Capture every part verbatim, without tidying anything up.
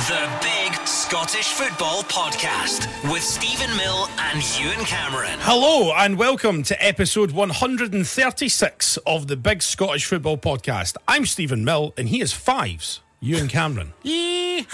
The Big Scottish Football Podcast with Stephen Mill and Ewan Cameron. Hello and welcome to episode one hundred thirty-six of the Big Scottish Football Podcast. I'm Stephen Mill and he is Fives, Ewan Cameron. Yeehaw!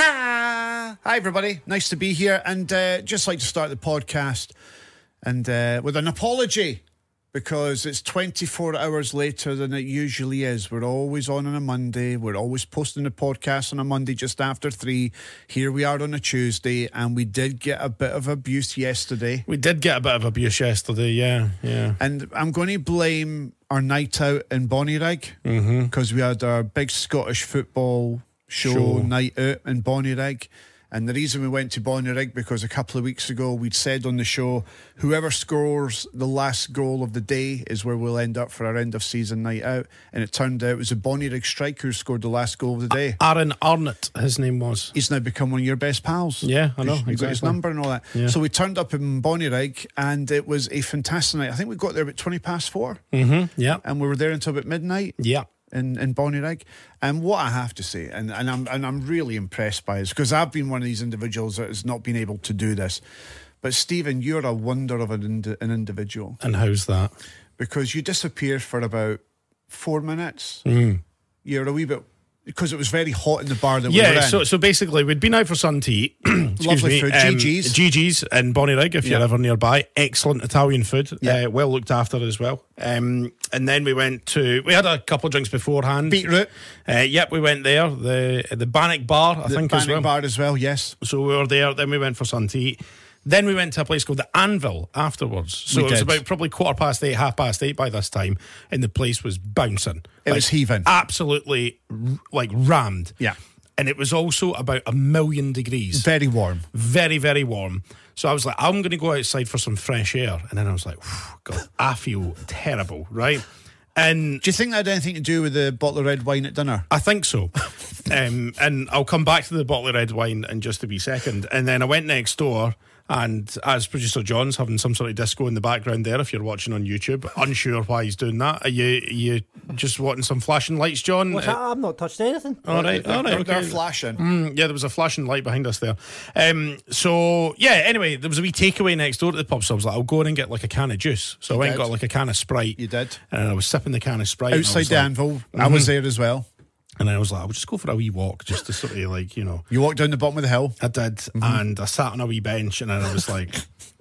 Hi everybody, nice to be here, and uh, just like to start the podcast and uh, with an apology, because it's twenty-four hours later than it usually is. We're always on on a Monday. We're always posting the podcast on a Monday just after three. Here we are on a Tuesday, and we did get a bit of abuse yesterday. We did get a bit of abuse yesterday, yeah, yeah. And I'm going to blame our night out in Bonnyrigg, because mm-hmm. we had our big Scottish football show, show night out in Bonnyrigg. And the reason we went to Bonnyrigg, because a couple of weeks ago we'd said on the show, whoever scores the last goal of the day is where we'll end up for our end of season night out. And it turned out it was a Bonnyrigg striker who scored the last goal of the day. Aaron Arnott, his name was. He's now become one of your best pals. Yeah, I know. You exactly. got his number and all that. Yeah. So we turned up in Bonnyrigg, and it was a fantastic night. I think we got there about twenty past four. Mm-hmm. Yeah. And we were there until about midnight. Yeah. In, in Bonnyrigg. And what I have to say, and, and I'm and I'm really impressed by this, because I've been one of these individuals that has not been able to do this. But Stephen, you're a wonder of an, indi- an individual. And how's that? Because you disappeared for about four minutes. Mm. You're a wee bit, because it was very hot in the bar that yeah, we were in. so so basically we'd been out for something to eat. Excuse Lovely me, food, um, Gigi's. Gigi's in Bonnyrigg, if Yeah. you're ever nearby. Excellent Italian food, Yeah. uh, well looked after as well. Um, and then we went to, we had a couple of drinks beforehand. Beetroot. Uh, yep, we went there. The the Bannock Bar, I The think as Bannock well. bar as well, yes. So we were there, then we went for something to eat. Then we went to a place called the Anvil afterwards. So We it was did. about probably quarter past eight, half past eight by this time, and the place was bouncing. It Like, was heaving. Absolutely, r- like, rammed. Yeah. And it was also about a million degrees. Very warm. Very, very warm. So I was like, I'm going to go outside for some fresh air. And then I was like, God, I feel terrible, right? And Do you think that had anything to do with the bottle of red wine at dinner? I think so. um, and I'll come back to the bottle of red wine in just a wee second. And then I went next door, and as producer John's having some sort of disco in the background there, if you're watching on YouTube, unsure why he's doing that. Are you, are you just wanting some flashing lights, John? What's that? I've not touched anything. All right, all right, They're, okay. they're flashing. Mm, yeah, there was a flashing light behind us there. Um, so, yeah, anyway, there was a wee takeaway next door to the pub, so I was like, I'll go in and get like a can of juice. So I went and did. got like a can of Sprite. You did. And I was sipping the can of Sprite. and I Outside was the like- Anvil, I was there as well. And then I was like, I'll just go for a wee walk, just to sort of like, you know. You walked down the bottom of the hill. I did, Mm-hmm. and I sat on a wee bench, and then I was like,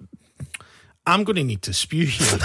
I'm going to need to spew here.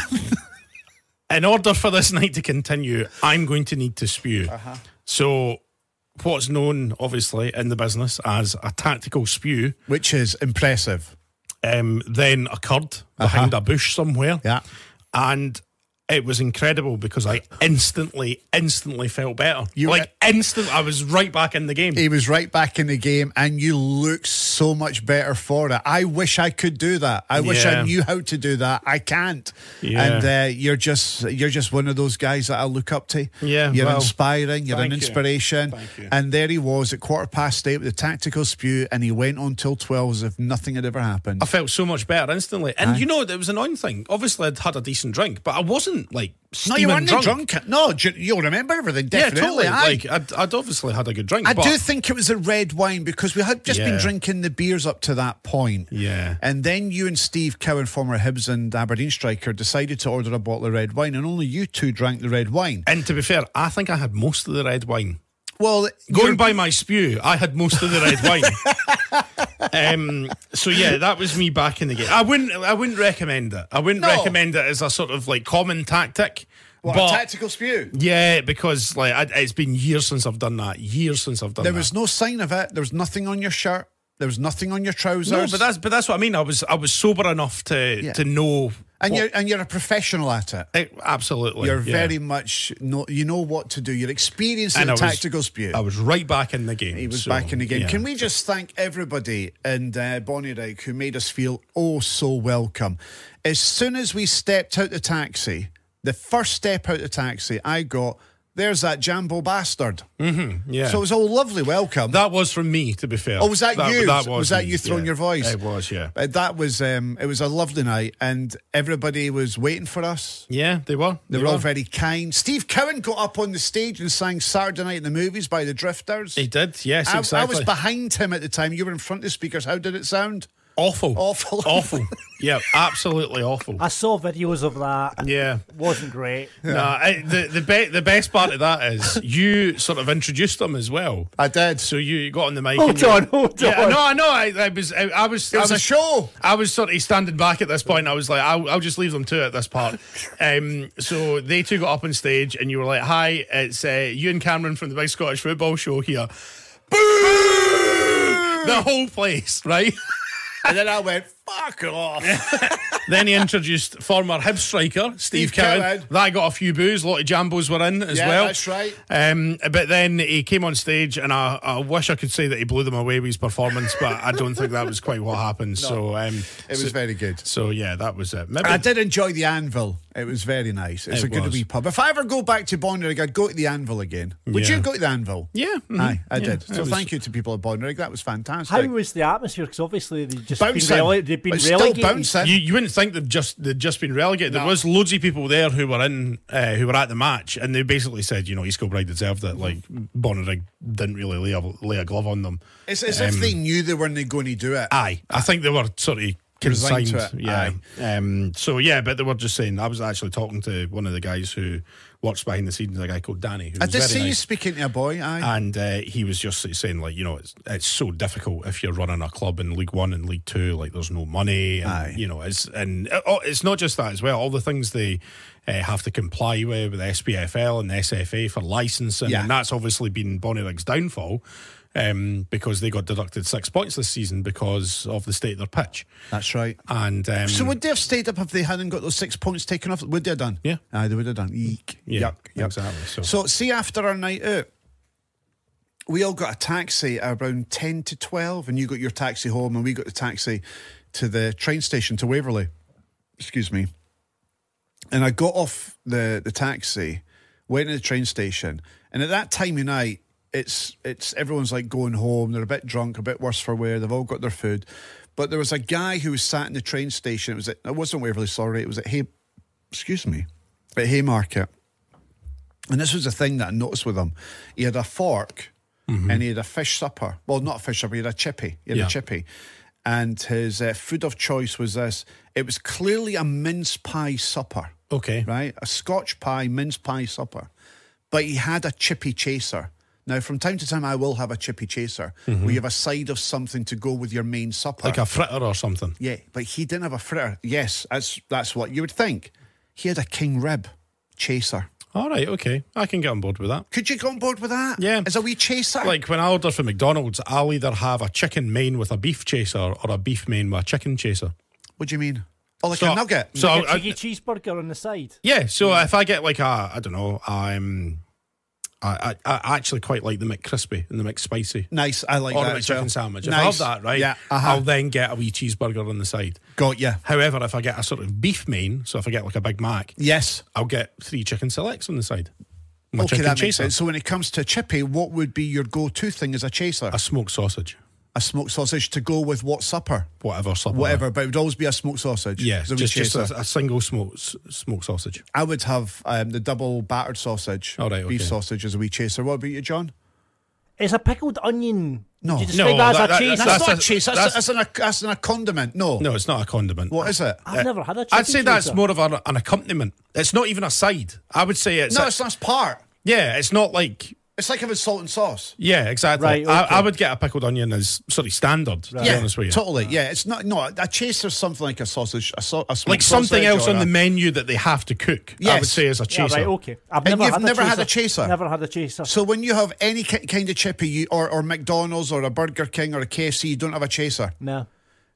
In order for this night to continue, I'm going to need to spew. Uh-huh. So, what's known, obviously, in the business as a tactical spew, Which is impressive. um, then occurred behind Uh-huh. a bush somewhere. Yeah. And it was incredible because I instantly, instantly felt better. You- like, instant, I was right back in the game. He was right back in the game, and you look so much better for it. I wish I could do that. I wish Yeah. I knew how to do that. I can't. Yeah. And uh, you're just you're just one of those guys that I look up to. Yeah, You're well, inspiring. You're an thank you. inspiration. Thank you. And there he was at quarter past eight with a tactical spew, and he went on till twelve as if nothing had ever happened. I felt so much better instantly. And you know, there was an annoying thing. Obviously, I'd had a decent drink, but I wasn't like No, steaming you weren't drunk. drunk. No, ju- you'll remember everything. Yeah, Definitely. totally. Aye. Like, I'd, I'd obviously had a good drink. I but do think it was a red wine, because we had just been Yeah. drinking the beers up to that point. Yeah. And then you and Steve Cowan, former Hibs and Aberdeen striker, decided to order a bottle of red wine, and only you two drank the red wine. And to be fair, I think I had most of the red wine. Well, Going you're- by my spew, I had most of the red wine. um, so yeah, that was me back in the game. I wouldn't, I wouldn't recommend it. I wouldn't No. recommend it as a sort of like common tactic. What, but a tactical spew. yeah, because like I, it's been years since I've done that. Years since I've done There that. was no sign of it. There was nothing on your shirt. There was nothing on your trousers. no, but that's but that's what I mean. I was I was sober enough to Yeah. to know. and what- you're and you're a professional at it. Eh, absolutely, You're yeah. very much know you know what to do. You're experienced in And a I was- tactical spew. I was right back in the game. He was so, back in the game. yeah. Can we just thank everybody in uh, Bonnyrigg who made us feel oh so welcome? As soon as we stepped out the taxi, the first step out the taxi, I got there's that Jambo bastard. Mm-hmm, yeah. So it was a lovely welcome. That was from me, to be fair. Oh, was that, that you? That was, was that me, you throwing yeah. your voice? It was, yeah. Uh, that was, um, it was a lovely night, and everybody was waiting for us. Yeah, they were. They, They, were were all very kind. Steve Cowan got up on the stage and sang Saturday Night in the Movies by the Drifters. He did, yes, I, exactly. I was behind him at the time. You were in front of the speakers. How did it sound? Awful. Awful. Awful. Yeah, absolutely awful. I saw videos of that. Yeah. Wasn't great. Yeah. No, I, the the, be, the best part of that is you sort of introduced them as well. I did. So you got on the mic. Hold and you- on, hold yeah, on. No, I know. I, I was. I, I was. It was I a show. I was sort of standing back at this point. I was like, I'll, I'll just leave them to it at this part. Um, so they two got up on stage, and you were like, "Hi, it's uh, Ewan Cameron from the Big Scottish Football Show here." Boo! The whole place, right? And then I went, fuck off. Then he introduced former Hibs striker Steve, Steve Cowan. Cowan. That got a few boos. A lot of Jambos were in as Yeah, well. that's right. Um, but then he came on stage, and I, I wish I could say that he blew them away with his performance, but I don't think that was quite what happened. So um, It was so, very good. So yeah, that was it. Maybe I did enjoy the Anvil. It was very nice. It's It a good was. wee pub. If I ever go back to Bonnyrigg, I'd go to the Anvil again. Would Yeah. you go to the Anvil? Yeah, mhm. Aye, I Yeah, did. it So was- thank you to people at Bonnyrigg. That was fantastic. How was the atmosphere? Because obviously they've just Bouncing. been, rele- they've been It's still relegated. bouncing. You, you wouldn't think they've just they'd just been relegated. There No. was loads of people there who were in uh, who were at the match, and they basically said, you know, East Kilbride deserved it. Like Bonnyrigg didn't really lay a, lay a glove on them. It's as if Um, they knew they weren't going to do it. Aye, I think they were sort of Resigned consigned. to it, Yeah. Um, so yeah, but they were just saying. I was actually talking to one of the guys who works behind the scenes, a guy called Danny. Who I was did very see you nice. speaking to a boy. Aye. And uh, he was just saying, like, you know, it's it's so difficult if you're running a club in League One and League Two. Like, there's no money, and Aye. you know, it's and uh, oh, it's not just that as well. All the things they uh, have to comply with with the S P F L and the S F A for licensing, Yeah. and that's obviously been Bonnyrigg's downfall. Um, because they got deducted six points this season because of the state of their pitch. That's right. And um, So would they have stayed up if they hadn't got those six points taken off? Would they have done? Yeah. Aye, they would have done. Eek. Yeah, Yuck. Yuck. exactly. So, So, see, after our night out, we all got a taxi around ten to twelve, and you got your taxi home, and we got the taxi to the train station to Waverley. Excuse me. And I got off the, the taxi, went to the train station, and at that time of night, it's it's everyone's like going home. They're a bit drunk, a bit worse for wear. They've all got their food. But there was a guy who was sat in the train station. It was at, it wasn't Waverley, sorry. It was at Hay, excuse me, at Haymarket. And this was the thing that I noticed with him. He had a fork and he had a fish supper. Well, not a fish supper, he had a chippy. He had Yeah. a chippy. And his uh, food of choice was this. It was clearly a mince pie supper, okay. right? A Scotch pie, mince pie supper. But he had a chippy chaser. Now, from time to time, I will have a chippy chaser where you have a side of something to go with your main supper. Like a fritter or something. Yeah, but he didn't have a fritter. Yes, that's that's what you would think. He had a king rib chaser. All right, okay. I can get on board with that. Could you get on board with that? Yeah. As a wee chaser? Like when I order from McDonald's, I'll either have a chicken main with a beef chaser or a beef main with a chicken chaser. What do you mean? Oh, like So- a nugget? so- Like a I- cheeky cheeseburger on the side. Yeah, so if I get like a, I don't know, I'm, I, I, I actually quite like the McCrispy and the McSpicy. Nice, I like Or that the as well. chicken sandwich. If Nice. I have that, right, Yeah, uh-huh. I'll then get a wee cheeseburger on the side. Got ya. However, if I get a sort of beef main, so if I get like a Big Mac, Yes. I'll get three chicken selects on the side. My Okay, chicken that makes chaser. sense. So when it comes to chippy, what would be your go-to thing as a chaser? A smoked sausage. A smoked sausage to go with what supper? Whatever supper. Whatever, but it would always be a smoked sausage. Yeah, as a wee just, just chaser. a, a single smoked, smoked sausage. I would have um, the double battered sausage, All right, beef okay. sausage as a wee chaser. What about you, John? Is a pickled onion? No. Would you describe No, that as that- a that- cheese? That's, That's not a- a chaser. That's, that's- that's, an, that's an, a condiment. No. No, it's not a condiment. What is it? I've never had a chicken I'd say that's chaser. more of a, an accompaniment. It's not even a side. I would say it's No, a- it's not part. yeah. It's not like It's like if it's salt and sauce. yeah, exactly. Right, okay. I, I would get a pickled onion as sort of standard. To be Yeah, honest with you, totally. Yeah, it's not. No, a chaser's something like a sausage, a, so, a smoked like something sausage else or on a- the menu that they have to cook. I Yes. would say as a Yeah, chaser. right, okay. I've And never, you've had, never a had a chaser? Never had a chaser. So when you have any ki- kind of chippy, you, or or McDonald's or a Burger King or a K F C, you don't have a chaser. No.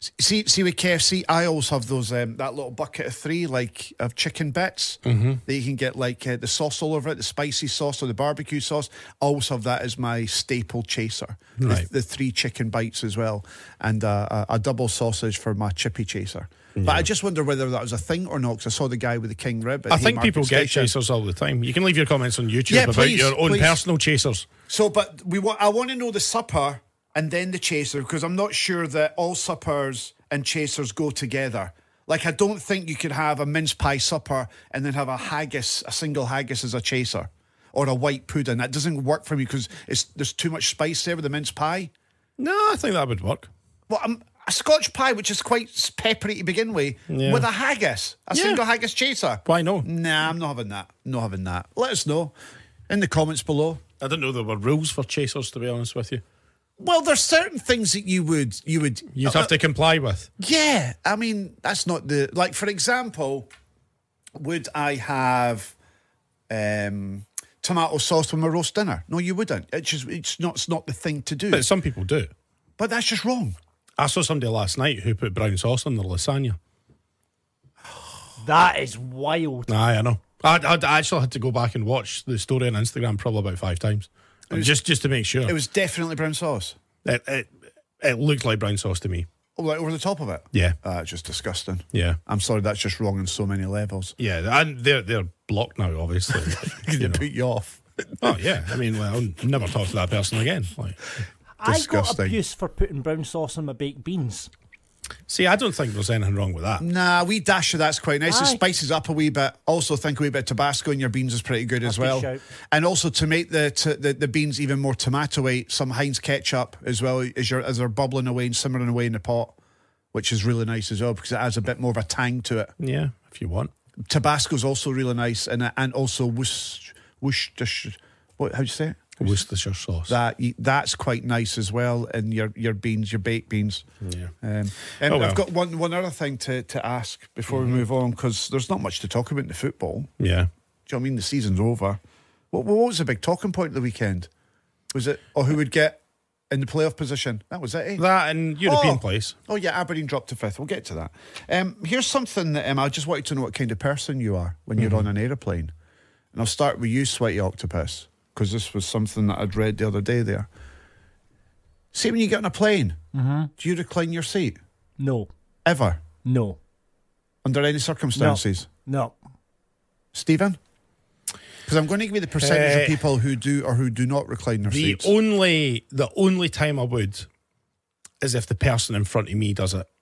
See, see with K F C, I always have those um, that little bucket of three, like of chicken bits Mm-hmm. that you can get, like uh, the sauce all over it, the spicy sauce or the barbecue sauce. I always have that as my staple chaser. Right. The, the three chicken bites as well, and uh, a, a double sausage for my chippy chaser. But I just wonder whether that was a thing or not, because I saw the guy with the king rib. At I think Haymarket people get Station. chasers all the time. You can leave your comments on YouTube Yeah, about please, your own please. personal chasers. So, but we want. I want to know the supper and then the chaser, because I'm not sure that all suppers and chasers go together. Like, I don't think you could have a mince pie supper and then have a haggis, a single haggis as a chaser, or a white pudding. That doesn't work for me because it's there's too much spice there with the mince pie. No, I think that would work. Well, um, a Scotch pie, which is quite peppery to begin with, Yeah. with a haggis, a Yeah. single haggis chaser. Why no? Nah, I'm not having that. Not having that. Let us know in the comments below. I didn't know there were rules for chasers, to be honest with you. Well, there's certain things that you would you would You'd have to comply with. Yeah, I mean, that's not the... Like, for example, would I have um, tomato sauce with my roast dinner? No, you wouldn't. It's just, it's not, it's not the thing to do. But some people do. But that's just wrong. I saw somebody last night who put brown sauce on their lasagna. That is wild. Aye, I know. I, I, I actually had to go back and watch the story on Instagram probably about five times. was- just just to make sure. It was definitely brown sauce. It, it, it looked like brown sauce to me. Oh, like over the top of it? Yeah. Ah, it's just disgusting. Yeah. I'm sorry, that's just wrong on so many levels. Yeah, and they're they're blocked now, obviously. They you know. put you off. Oh yeah, I mean, well, I'll never talk to that person again. Like, I got Disgusting. abuse for putting brown sauce on my baked beans. see, I don't think there's anything wrong with that. Nah, we dash of that's quite nice. It Aye. spices up a wee bit. Also, think a wee bit of Tabasco in your beans is pretty good as That's a well. good shout. And also to make the, to, the the beans even more tomatoey, some Heinz ketchup as well as you're as they're bubbling away and simmering away in the pot, which is really nice as well because it adds a bit more of a tang to it. Yeah, if you want. Tabasco's also really nice, and and also Worc- Worcestershire. What? How do you say it? Worcestershire sauce. That that's quite nice as well in your, your beans, your baked beans. Yeah. Um, um, Oh, well. I've got one one other thing to, to ask before we move on, because there's not much to talk about in the football. Yeah. Do you know what I mean? The season's over. What, what was the big talking point of the weekend? Was it, or who would get in the playoff position? That was it, eh? That and European Oh. place. Oh, yeah, Aberdeen dropped to fifth. We'll get to that. Um, here's something that um, I just wanted to know what kind of person you are when you're on an aeroplane. And I'll start with you, Sweaty Octopus, because this was something that I'd read the other day there. See, when you get on a plane, do you recline your seat? No, Ever? no, Under any circumstances? no. Stephen? Because I'm going to give you the percentage Uh, of people who do or who do not recline their The seats. only the only time I would is if the person in front of me does it.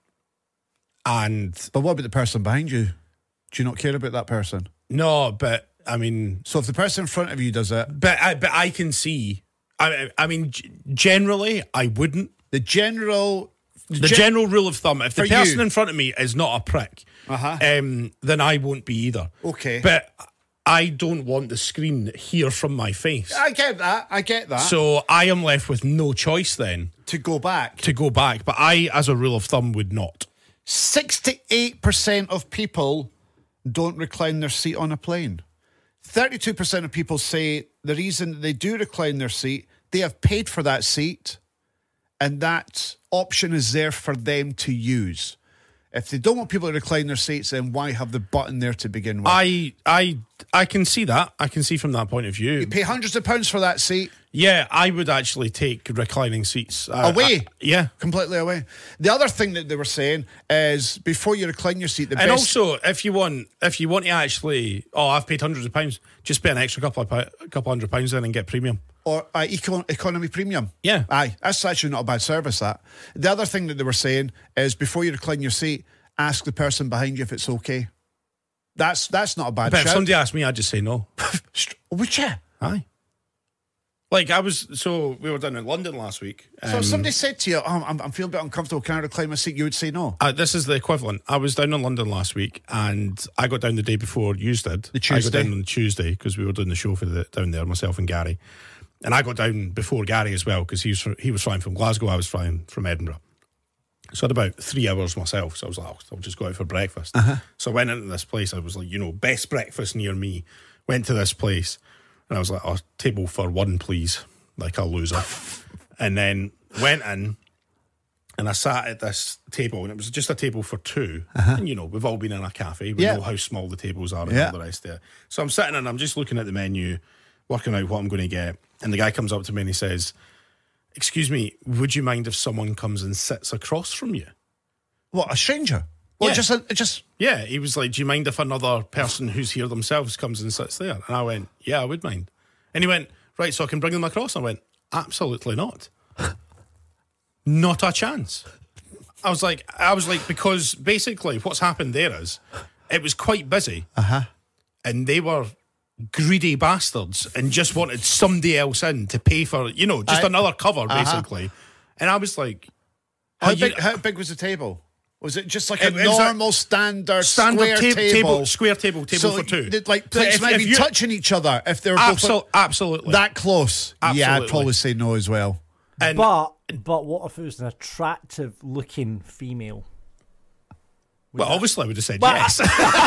And But what about the person behind you? Do you not care about that person? no, but I mean, So if the person in front of you does it, but I, but I can see. I, I mean, g- generally, I wouldn't. the general... The gen- general rule of thumb: if the For person you. in front of me is not a prick, Uh-huh. um, then I won't be either. Okay. But I don't want the screen here from my face. I get that. I get that. So I am left with no choice then to go back, to go back. But I, as a rule of thumb, would not. sixty-eight percent of people don't recline their seat on a plane. thirty-two percent of people say the reason they do recline their seat, they have paid for that seat, and that option is there for them to use. If they don't want people to recline their seats, then why have the button there to begin with? I, I, I can see that. I can see from that point of view. You pay hundreds of pounds for that seat, Yeah, I would actually take reclining seats Uh, Away? I- yeah. completely away. The other thing that they were saying is before you recline your seat, the And best... also, if you want, if you want to actually, oh, I've paid hundreds of pounds, just pay an extra couple of pou- couple hundred pounds then and get premium. Or uh, eco- economy premium. Yeah. Aye, that's actually not a bad service, that. The other thing that they were saying is before you recline your seat, ask the person behind you if it's okay. That's that's not a bad But if shout. somebody asked me, I'd just say no. Would you? Aye. Like I was, so we were down in London last week. So um, if somebody said to you, oh, I'm, I'm feeling a bit uncomfortable, can I recline my seat? You would say no. Uh, this is the equivalent. I was down in London last week, and I got down the day before you did. The Tuesday. I got down on Tuesday because we were doing the show for the down there, myself and Gary. And I got down before Gary as well because he was fr- he was flying from Glasgow. I was flying from Edinburgh. So I had about three hours myself. So I was like, oh, I'll just go out for breakfast. Uh-huh. So I went into this place. I was like, you know, best breakfast near me. Went to this place, and I was like, oh, table for one, please. Like a loser. And then went in, And I sat at this table, and it was just a table for two. And, you know, we've all been in a cafe. We Yeah. know how small the tables are and Yeah. all the rest of it. So I'm sitting and I'm just looking at the menu, working out what I'm going to get. And the guy comes up to me and he says, excuse me, would you mind if someone comes and sits across from you? What, a stranger? Well, Yeah. just, a, just Yeah, he was like, do you mind if another person who's here themselves comes and sits there? And I went, yeah, I would mind. And he went, right, so I can bring them across? I went, absolutely not. Not a chance. I was like, I was like, because basically what's happened there is it was quite busy. Uh-huh. And they were greedy bastards and just wanted somebody else in to pay for, you know, just I- another cover, Uh-huh. basically. And I was like, how oh, you- big? How big was the table? Was it just like It- a it was a normal standard, standard square ta- table? table, square table, table so for two. they'd, like So plates if- might if be you- touching each other if they were Absol- both absolutely. that close. Yeah, I'd Absolutely. probably say no as well. And But but what if it was an attractive looking female? well, obviously, I would have said Well, yes.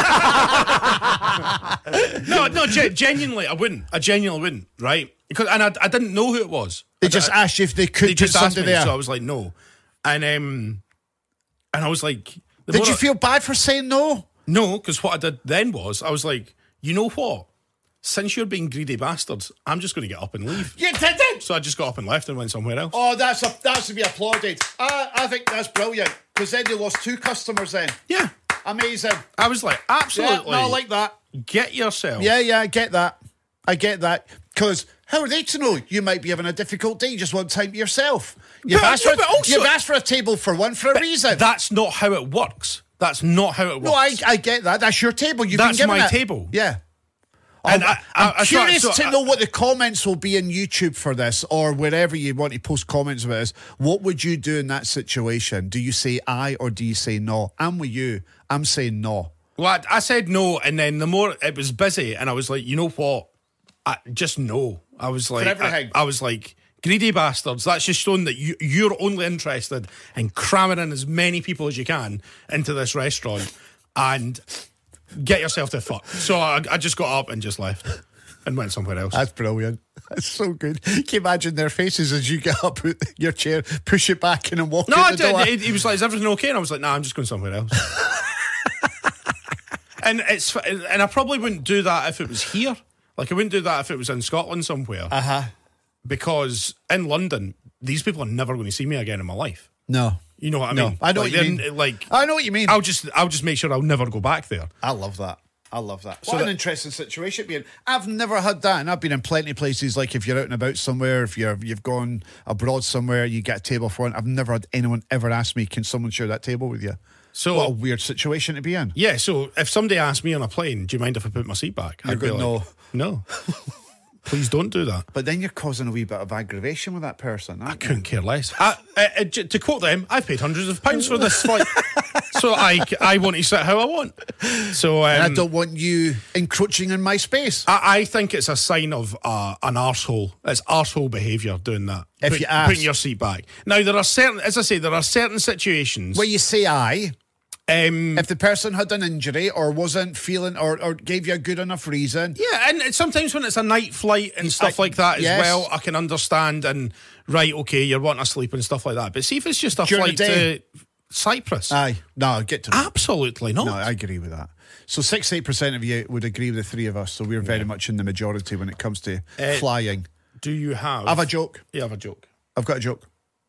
no, no, ge- genuinely, I wouldn't. I genuinely wouldn't, right? Because and I, I didn't know who it was. They I- just I- asked you if they could They put just asked somebody me, there. so I was like, no. And um, and I was like, the Did more you I- feel bad for saying no? No, because what I did then was I was like, you know what? Since you're being greedy bastards, I'm just going to get up and leave. You didn't. So I just got up and left and went somewhere else. Oh, that's a, that's to be applauded. I, I think that's brilliant because then you lost two customers. Then Yeah, amazing. I was like, absolutely. Yeah, no, I like that. Get yourself. Yeah, yeah, I get that. I get that. Because how are they to know? You might be having a difficult day. You just want time to yourself. You've, But- asked, no, for, but also- you've asked for a table for one for a reason. That's not how it works. That's not how it works. no, I, I get that. That's your table. You've That's been given my it. table. Yeah. And I'm, I- I- I'm I- so- curious so to I- know what the comments will be in YouTube for this or wherever you want to post comments about this. What would you do in that situation? Do you say aye or do you say no? I'm with you. I'm saying no. Well, I, I said no, and then the more it was busy, and I was like, you know what? I just no. I was like, everything. I, I was like, greedy bastards. That's just showing that you, you're only interested in cramming in as many people as you can into this restaurant and get yourself to fuck. So I, I just got up and just left and went somewhere else. That's brilliant. That's so good. Can you imagine their faces as you get up out your chair, push it back in and walk no, out I the door? did. He was like, "Is everything okay?" And I was like, "Nah, I'm just going somewhere else." and it's and I probably wouldn't do that if it was here. Like I wouldn't do that if it was in Scotland somewhere. Uh-huh. Because in London, these people are never going to see me again in my life. No. You know what I No, mean? I know like, what you they're- mean. Like I know what you mean. I'll just I'll just make sure I'll never go back there. I love that. I love that. So What an that- interesting situation to be in. I've never had that, and I've been in plenty of places. Like if you're out and about somewhere, if you're you've gone abroad somewhere, you get a table for one. I've never had anyone ever ask me, "Can someone share that table with you?" So What a weird situation to be in. yeah, so if somebody asked me on a plane, do you mind if I put my seat back? You're I'd be going, like, no. Please don't do that. But then you're causing a wee bit of aggravation with that person. I couldn't care less. I, I, I, j- to quote them, I've paid hundreds of pounds for this flight, so I, I want to sit how I want. So um, I don't want you encroaching in my space. I, I think it's a sign of uh, an arsehole. It's arsehole behaviour doing that. If Put- you ask. Putting your seat back. Now, there are certain, as I say, there are certain situations. Where you say aye, um, if the person had an injury or wasn't feeling or, or gave you a good enough reason. yeah, and it's sometimes when it's a night flight and stuff I- like that as yes. well, I can understand and, right, okay, you're wanting to sleep and stuff like that. But see if it's just a During flight the day. to Cyprus. Aye. No, get to Absolutely not. No, I agree with that. So sixty-eight percent of you would agree with the three of us, so we're very much in the majority when it comes to Uh, flying. Do you have... I have a joke. You have a joke. I've got a joke.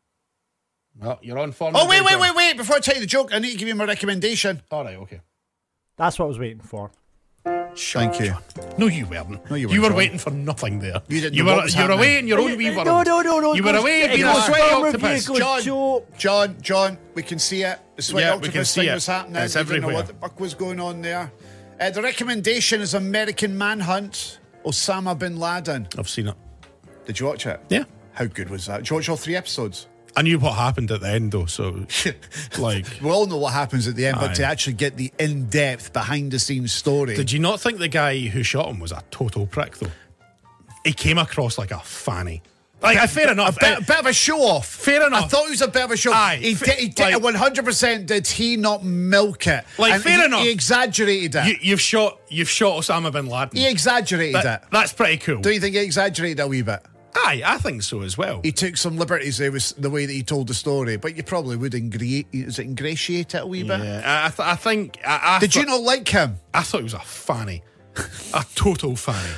Well, you're on form. Oh, wait, today, wait, John. wait, wait. Before I tell you the joke, I need to give you my recommendation. All right, okay. That's what I was waiting for. Thank you. No, you weren't. No, you You weren't, were John. waiting for nothing there. You didn't You know were. what was You were happening. away in your own wee world. No, no, no, no. You it were goes- away it being a goes sweaty from review, octopus. it goes John, joke. John, John, we can see it. The sweat Yeah, we octopus can see thing it. was happening. It's We didn't know everywhere. what the fuck was going on there. Uh, the recommendation is American Manhunt, Osama bin Laden. I've seen it. Did you watch it? Yeah. How good was that? Did you watch all three episodes? I knew what happened at the end, though. So, like, We all know what happens at the end, but Aye. to actually get the in-depth, behind-the-scenes story. did you not think the guy who shot him was a total prick, though? He came across like a fanny. Like, uh, fair enough. A bit, Uh, a bit of a show-off. Fair enough. I thought it was a bit of a show. Aye, he fa- did, he did like- one hundred percent. Did he not milk it? Like, And fair he, enough. He exaggerated it. you, you've shot. You've shot Osama bin Laden. he exaggerated That- it. that's pretty cool. Do you think he exaggerated a wee bit? Aye, I think so as well. He took some liberties there with the way that he told the story, but you probably would ingra- is it ingratiate it a wee bit. Yeah, I, I, th- I think. I, I Did th- you not like him? I thought he was a fanny, a total fanny.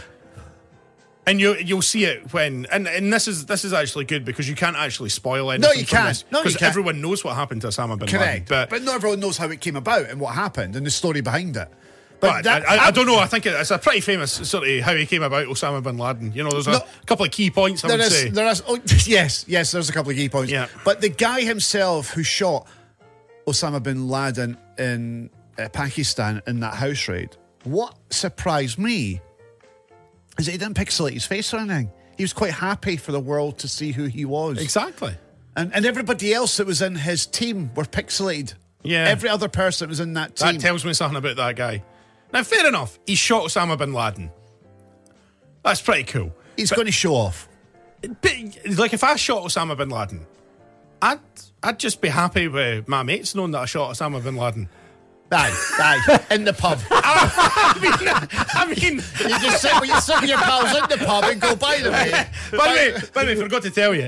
And you you'll see it when and, and this is this is actually good because you can't actually spoil anything. No, you can't. No, you because can't. everyone knows what happened to Osama bin Laden. Correct, But, but not everyone knows how it came about and what happened and the story behind it. But but that, I, I, I don't know. I think it's a pretty famous sort of how he came about Osama bin Laden. You know, there's a No, couple of key points I There would is, say. there is. Oh, yes, yes. There's a couple of key points. Yeah. But the guy himself who shot Osama bin Laden in uh, Pakistan in that house raid, what surprised me is that he didn't pixelate his face or anything. He was quite happy for the world to see who he was. Exactly. And and everybody else that was in his team were pixelated. Yeah. Every other person that was in that team. That tells me something about that guy. Now, fair enough. He shot Osama bin Laden. That's pretty cool. He's going to show off. But, like, if I shot Osama bin Laden, I'd I'd just be happy with my mates knowing that I shot Osama bin Laden. Aye, aye, in the pub. I mean, I mean, You just sit with, you sit with your pals in the pub and go, by the way. by the way, by the way, forgot to tell you.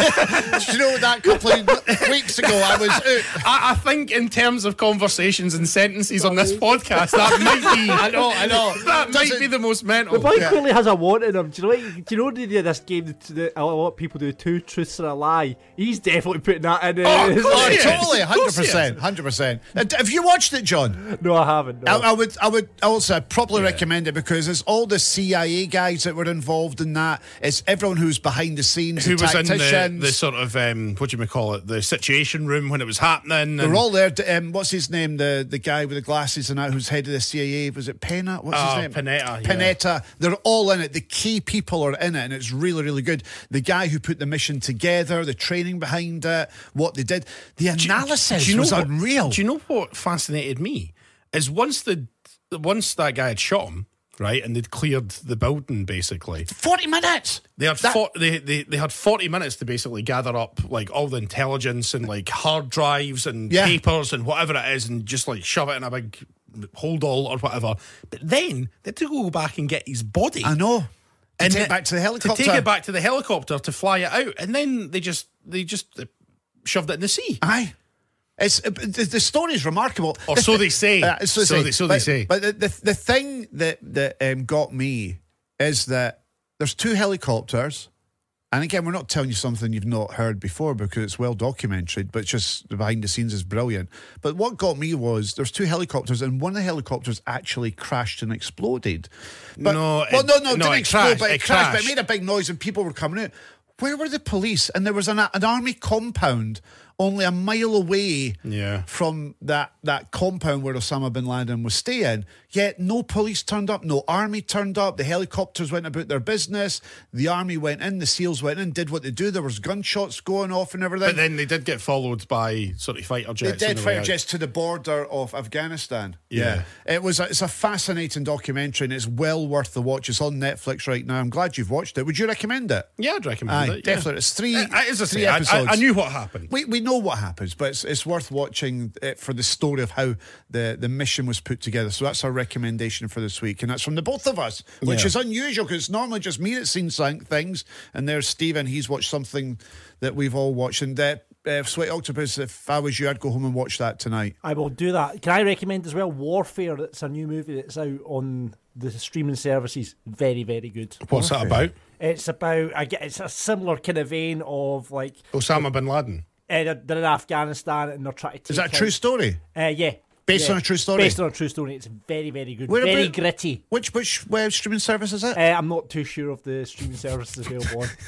Do you know that couple of weeks ago I was out? I, I think in terms of conversations and sentences on this podcast, that might be. I know, I know. That might Doesn't- be the most mental. The boy Yeah. clearly has a want in him. Do you know? What, do you know they do this game? that- that A lot of people do two truths and a lie. He's definitely putting that in. Uh, Oh, of his course Oh, he is. totally, Of hundred course he is. percent, hundred percent. Have you watched it, John? No, I haven't. No. I, I would, I would also probably recommend it because it's all the C I A guys that were involved in that. It's everyone who's behind the scenes, Who the was in tacticians. the, the sort of um, what do you call it, the situation room when it was happening? They're and- all there. Um, what's his name? The the guy with the glasses and that, who's head of the C I A. Was it Pena? What's Oh, his name? Panetta, yeah. Panetta. They're all in it. The key people are in it, and it's really, really good. The guy who put the mission together, the training behind it, what they did, the analysis Do you know was what- unreal. Do you know what fascinated me? Is once the once that guy had shot him, right, and they'd cleared the building basically. Forty minutes. They had That- fo- they, they they had forty minutes to basically gather up like all the intelligence and like hard drives and Yeah. papers and whatever it is, and just like shove it in a big hold all or whatever. But then they had to go back and get his body. I know. To and take then- it back to the helicopter. To take it back to the helicopter to fly it out, and then they just they just uh, shoved it in the sea. Aye. It's uh, the, the story is remarkable. Or The so th- they say. Uh, so, So they, they- so but, they say. But the, the the thing that that um, got me is that there's two helicopters, and again, we're not telling you something you've not heard before because it's well documented. But it's just the behind the scenes is brilliant. But what got me was there's two helicopters, and one of the helicopters actually crashed and exploded. But, No, well, it- no, no, it no, didn't it explode, crashed, but it, it crashed. But it crashed. made a big noise, and people were coming out. Where were the police? And there was an, an army compound only a mile away Yeah. from that, that compound where Osama bin Laden was staying. Yet no police turned up, no army turned up. The helicopters went about their business. The army went in, the SEALs went in, did what they do. There was gunshots going off and everything. But then they did get followed by sort of fighter They jets. on did the way fighter out. jets to the border of Afghanistan. Yeah. It was a, it's a fascinating documentary and it's well worth the watch. It's on Netflix right now. I'm glad you've watched it. Would you recommend it? Yeah, I'd recommend Aye, it. yeah. definitely. It's three, Uh, as I three say, I, episodes. I, I knew what happened. We we know what happens, but it's, it's worth watching it for the story of how the, the mission was put together. So that's our recommendation for this week, and that's from the both of us, which Yeah. is unusual because it's normally just me that's seen some things, and there's Stephen. He's watched something that we've all watched, and uh, uh, Sweat Octopus. If I was you, I'd go home and watch that tonight. I will do that. Can I recommend as well Warfare? It's a new movie that's out on the streaming services. Very, very good. What's that about? It's about, I get, it's a similar kind of vein of like, Osama bin Laden. uh, they're, they're in Afghanistan and they're trying to take Is that a true out- story? Uh, yeah. Based Yeah. on a true story? Based on a true story. It's very, very good. Where very about- gritty. Which which web streaming service is it? Uh, I'm not too sure of the streaming services available on.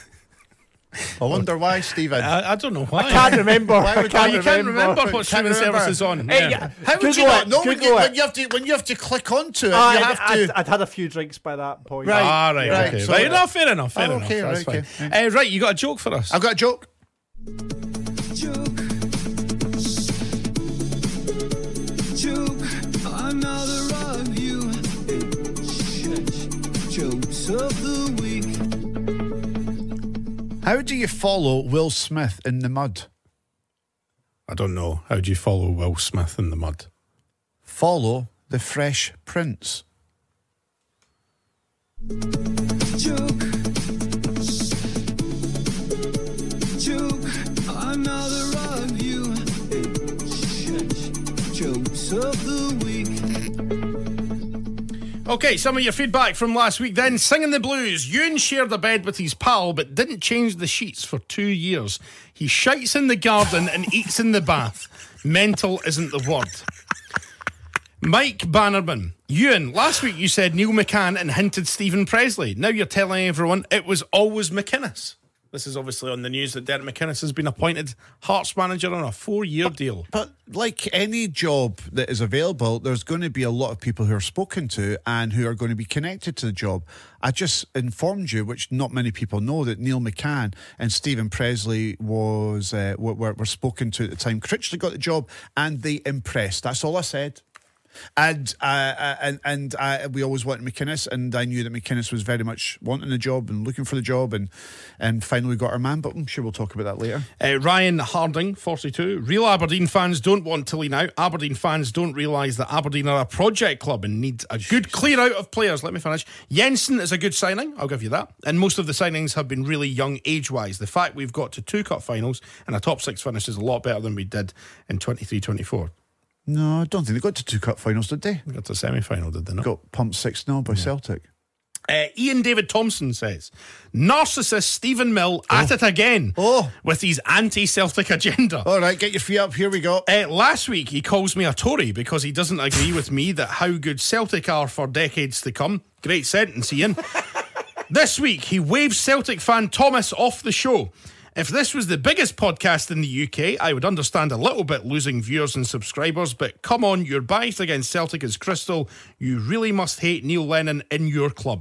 I wonder why, Stephen. I, I don't know why. I can't remember. Why I would- can't you can't remember. remember what streaming Can't remember. service is on. Hey, Yeah. How would Google you not it, know when Google you, it. when you have to when you have to click onto it? Ah, you I'd, have I'd, to. I'd had a few drinks by that point. Right. Ah, right, Right, okay. so- right, no, fair enough, fair Oh, enough. okay, That's right, fine. okay. Uh, right, you got a joke for us? I've got a joke. Another of you. Jokes of the week. How do you follow Will Smith in the mud? I don't know. How do you follow Will Smith in the mud? Follow the Fresh Prince. Joke. Mix of the week. Okay, some of your feedback from last week then. Singing the Blues. Ewan shared a bed with his pal but didn't change the sheets for two years. He shites in the garden and eats in the bath. Mental isn't the word. Mike Bannerman. Ewan, last week you said Neil McCann and hinted Stephen Presley. Now you're telling everyone it was always McInnes. This is obviously on the news that Derek McInnes has been appointed Hearts manager on a four-year deal. But like any job that is available, there's going to be a lot of people who are spoken to and who are going to be connected to the job. I just informed you, which not many people know, that Neil McCann and Stephen Presley was uh, were, were spoken to at the time. Critchley got the job and they impressed. That's all I said. And uh, and and uh, we always wanted McInnes, and I knew that McInnes was very much wanting the job and looking for the job, and and finally got our man. But I'm sure we'll talk about that later. Uh, Ryan Harding, forty-two. Real Aberdeen fans don't want to lean out. Aberdeen fans don't realise that Aberdeen are a project club and need a good clear out of players. Let me finish. Jensen is a good signing, I'll give you that. And most of the signings have been really young age-wise. The fact we've got to two cup finals and a top six finish is a lot better than we did in twenty-three twenty-four. No, I don't think they got to two cup finals, did they? They got to semi-final, did they not? Got pumped six nil by yeah. Celtic. Uh, Ian David Thompson says, narcissist Stephen Mill oh. at it again oh. with his anti-Celtic agenda. All right, get your feet up. Here we go. Uh, last week, he calls me a Tory because he doesn't agree with me that how good Celtic are for decades to come. Great sentence, Ian. This week, he waves Celtic fan Thomas off the show. If this was the biggest podcast in the U K, I would understand a little bit losing viewers and subscribers, but come on, you're biased against Celtic as crystal. You really must hate Neil Lennon in your club.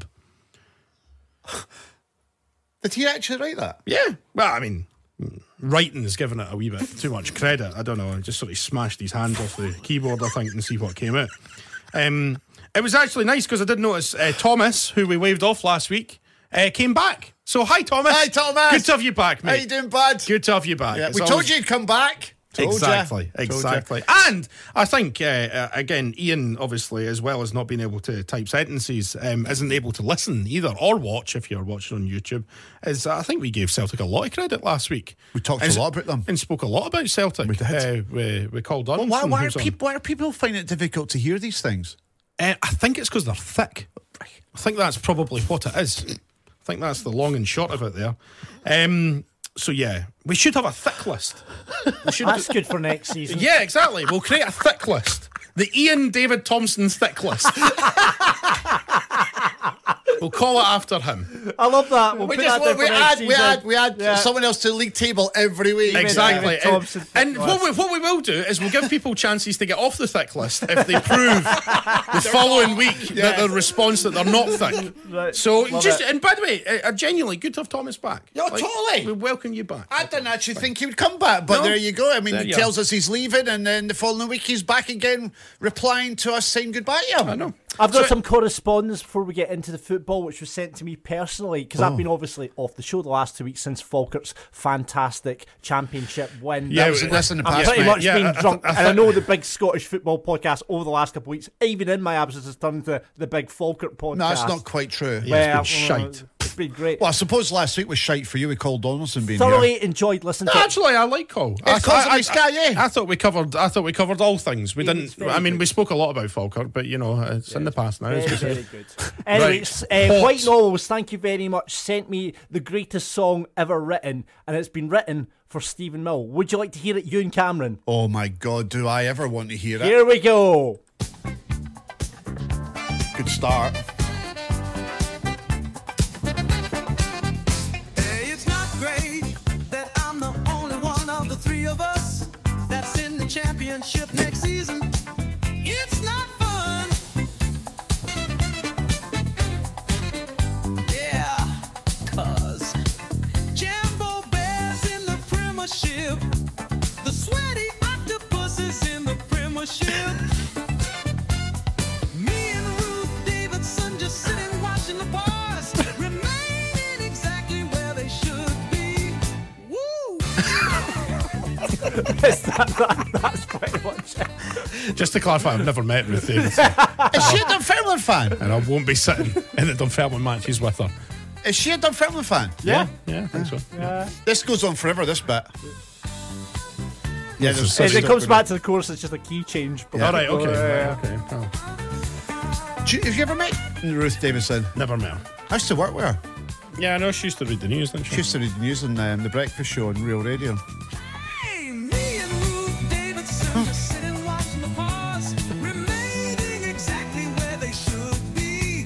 Did he actually write that? Yeah. Well, I mean, writing is giving it a wee bit too much credit. I don't know. I just sort of smashed his hands off the keyboard, I think, and see what came out. Um, it was actually nice because I did notice uh, Thomas, who we waved off last week, uh, came back. So, hi, Thomas. Hi, Thomas. Good to have you back, mate. How you doing, bud? Good to have you back. Yeah, It's we always... told you you'd come back. Told exactly, ya. exactly. Told ya. And I think, uh, uh, again, Ian, obviously, as well as not being able to type sentences, um, isn't able to listen either or watch if you're watching on YouTube. Is uh, I think we gave Celtic a lot of credit last week. We talked and, a lot about them. And spoke a lot about Celtic. We did. Uh, we, we called on. Well, why, why, are people, why are people finding it difficult to hear these things? Uh, I think it's because they're thick. I think that's probably what it is. I think that's the long and short of it there. Um, so, yeah, we should have a thick list. We should That's do... good for next season. Yeah, exactly. We'll create a thick list. The Ian David Thompson thick list. We'll call it after him. I love that. We'll we put just that down we for add, next we season. add we add Yeah. someone else to the league table every week. Exactly. David Thompson And, and thick what, we, list. what we will do is we'll give people chances to get off the thick list if they prove the following week that their response that they're not thick. Right. So, Love just it. and by the way, uh, genuinely good to have Thomas back. Yeah, totally. We welcome you back. I didn't actually think he would come back, but No. there you go. I mean, There he you tells are. us he's leaving, and then the following week he's back again, replying to us saying goodbye to him. I know. I've got So- some correspondence before we get into the football, which was sent to me personally, because I've been obviously off the show the last two weeks since Falkirk's fantastic championship win. Yeah, That was we- this in the I'm past, pretty mate. much Yeah, been I- I- drunk, I and I think- know the big Scottish football podcast over the last couple of weeks, even in my absence, has turned into the big Falkirk podcast. No, that's not quite true. Yeah. it's been Well, shite. It's been great. Well, I suppose last week was shite for you with Cole Donaldson being Thoroughly here. enjoyed listening to it. Actually, I like Cole. I, It's 'cause of I, his guy, yeah. I thought we covered. I thought we covered all things. We He was didn't. very I mean, good. we spoke a lot about Falkirk, but you know, it's in the past now. Very, as we say. very good. Anyways, uh, Hot. White Novels, thank you very much. Sent me the greatest song ever written, and it's been written for Stephen Mill. Would you like to hear it, Ewan Cameron? Oh my God, do I ever want to hear it? Here we go. Good start. Hey, it's not great that I'm the only one of the three of us that's in the championship next season. It's not fun. Yeah, 'cause Jambo Bear's in the Premiership. The sweaty octopus is in the Premiership. Me and Ruth Davidson just sitting watching the bars, remaining exactly where they should be. Woo! That's, that, that, that's pretty much it. Just to clarify, I've never met Ruth Davidson, Is she a Dunfermline fan? and I won't be sitting in the Dunfermline matches with her. Is she a Dunfermline fan? Yeah, yeah, I think so. Yeah. This goes on forever, this bit. Yeah, This is there's- As such it a- comes back to the course, it's just a key change. But All right, okay, Uh, right, okay. Oh, Do you- Have you ever met Ruth Davison? never met her. I used to work with her. Yeah, I know she used to read the news, didn't she? She used to read the news on um, the Breakfast Show on Real Radio. Hey, me and Ruth Davidson just sitting watching the pause, remaining exactly where they should be.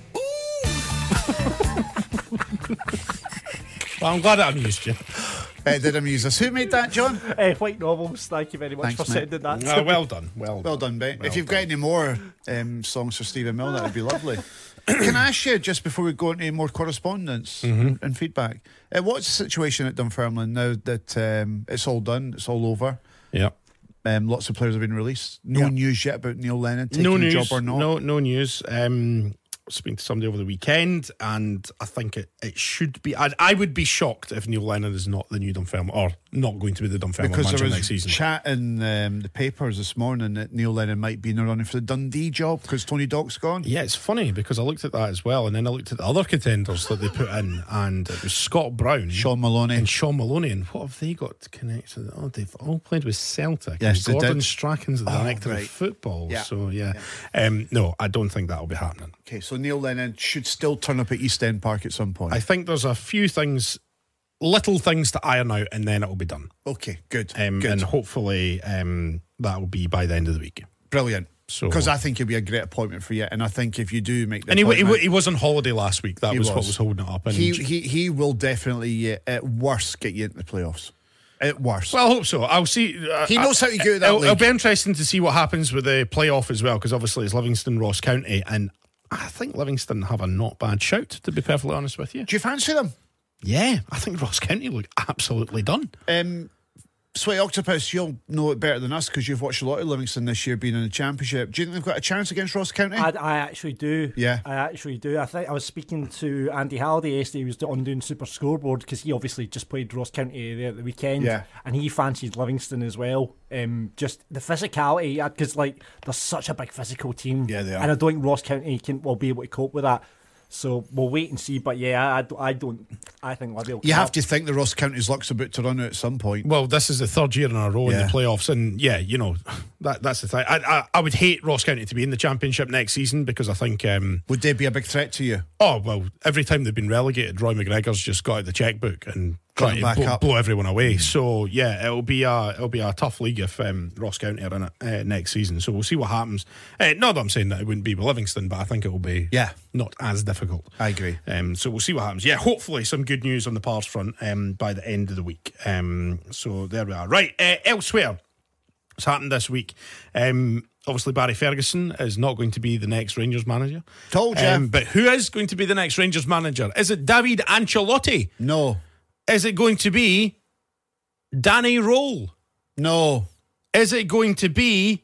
Well, I'm glad it amused you. It did amuse us. Who made that, John? Uh, White Novels, thank you very much Thanks, for mate. sending that. Ah, well done, well, Well done, mate. Well if you've done. got any more um, songs for Stephen Mill, that would be lovely. Can I ask you, just before we go into more correspondence Mm-hmm. and feedback, uh, what's the situation at Dunfermline now that um, it's all done, it's all over? Yeah. Um, lots of players have been released. No Yeah. news yet about Neil Lennon taking No the news. job or not. No, no news. Um, speaking to somebody over the weekend, and I think it, it should be. I, I would be shocked if Neil Lennon is not the new Dunfermline, or not going to be the Dunfermline Because manager there was next season. chat in um, the papers this morning that Neil Lennon might be in the running for the Dundee job because Tony Dock's gone. Yeah, it's funny because I looked at that as well, and then I looked at the other contenders that they put in, and it was Scott Brown, Sean Maloney. and Sean Maloney. And what have they got connected? Oh, they've all played with Celtic. Yes, and they Gordon did. Strachan's the Oh, director right. of football. Yeah. So yeah, Um, no, I don't think that'll be happening. Okay, so Neil Lennon should still turn up at East End Park at some point. I think there's a few things, little things to iron out, and then it'll be done. okay, good. Um, good. and hopefully um, that will be by the end of the week. Brilliant. So- Because I think it'll be a great appointment for you, and I think if you do make the And he, w- he, appointment, w- he was on holiday last week. That He was, what was. was holding it up. And he, he he will definitely uh, at worst get you into the playoffs. At worst. Well, I hope so. I'll see. Uh, He knows how to get that It'll, it'll league. be interesting to see what happens with the playoff as well, because obviously it's Livingston, Ross County, and I think Livingston have a not bad shout, to be perfectly honest with you. do you fancy them? Yeah, I think Ross County look absolutely done. Um, Sweaty Octopus, you'll know it better than us because you've watched a lot of Livingston this year being in the Championship. Do you think they've got a chance against Ross County? I, I actually do. Yeah. I actually do. I think I was speaking to Andy Halliday yesterday. He was on doing Super Scoreboard because he obviously just played Ross County there at the weekend. Yeah. And he fancied Livingston as well. Um, just the physicality, because like they're such a big physical team. Yeah, they are. And I don't think Ross County can will be able to cope with that. So we'll wait and see. But yeah, I, I, I don't. I think Libby will. you come have up. to think the Ross County's luck's about to run out at some point. Well, this is the third year in a row in Yeah. the playoffs, and yeah, you know that that's the thing. I, I I would hate Ross County to be in the Championship next season because I think. Um, Would they be a big threat to you? Oh, well, every time they've been relegated, Roy McGregor's just got out the checkbook and Got tried them to back blow, up. blow everyone away. So, yeah, it'll be a it'll be a tough league if um, Ross County are in it uh, next season. So we'll see what happens. Uh, not that I'm saying that it wouldn't be with Livingston, but I think it will be Yeah. not as difficult. I agree. Um, so we'll see what happens. Yeah, hopefully some good news on the Pars front um, by the end of the week. Um, so there we are. Right, uh, elsewhere, it's happened this week. Um, obviously, Barry Ferguson is not going to be the next Rangers manager. Told ya. Um, but who is going to be the next Rangers manager? Is it David Ancelotti? No. Is it going to be Danny Roll? No. Is it going to be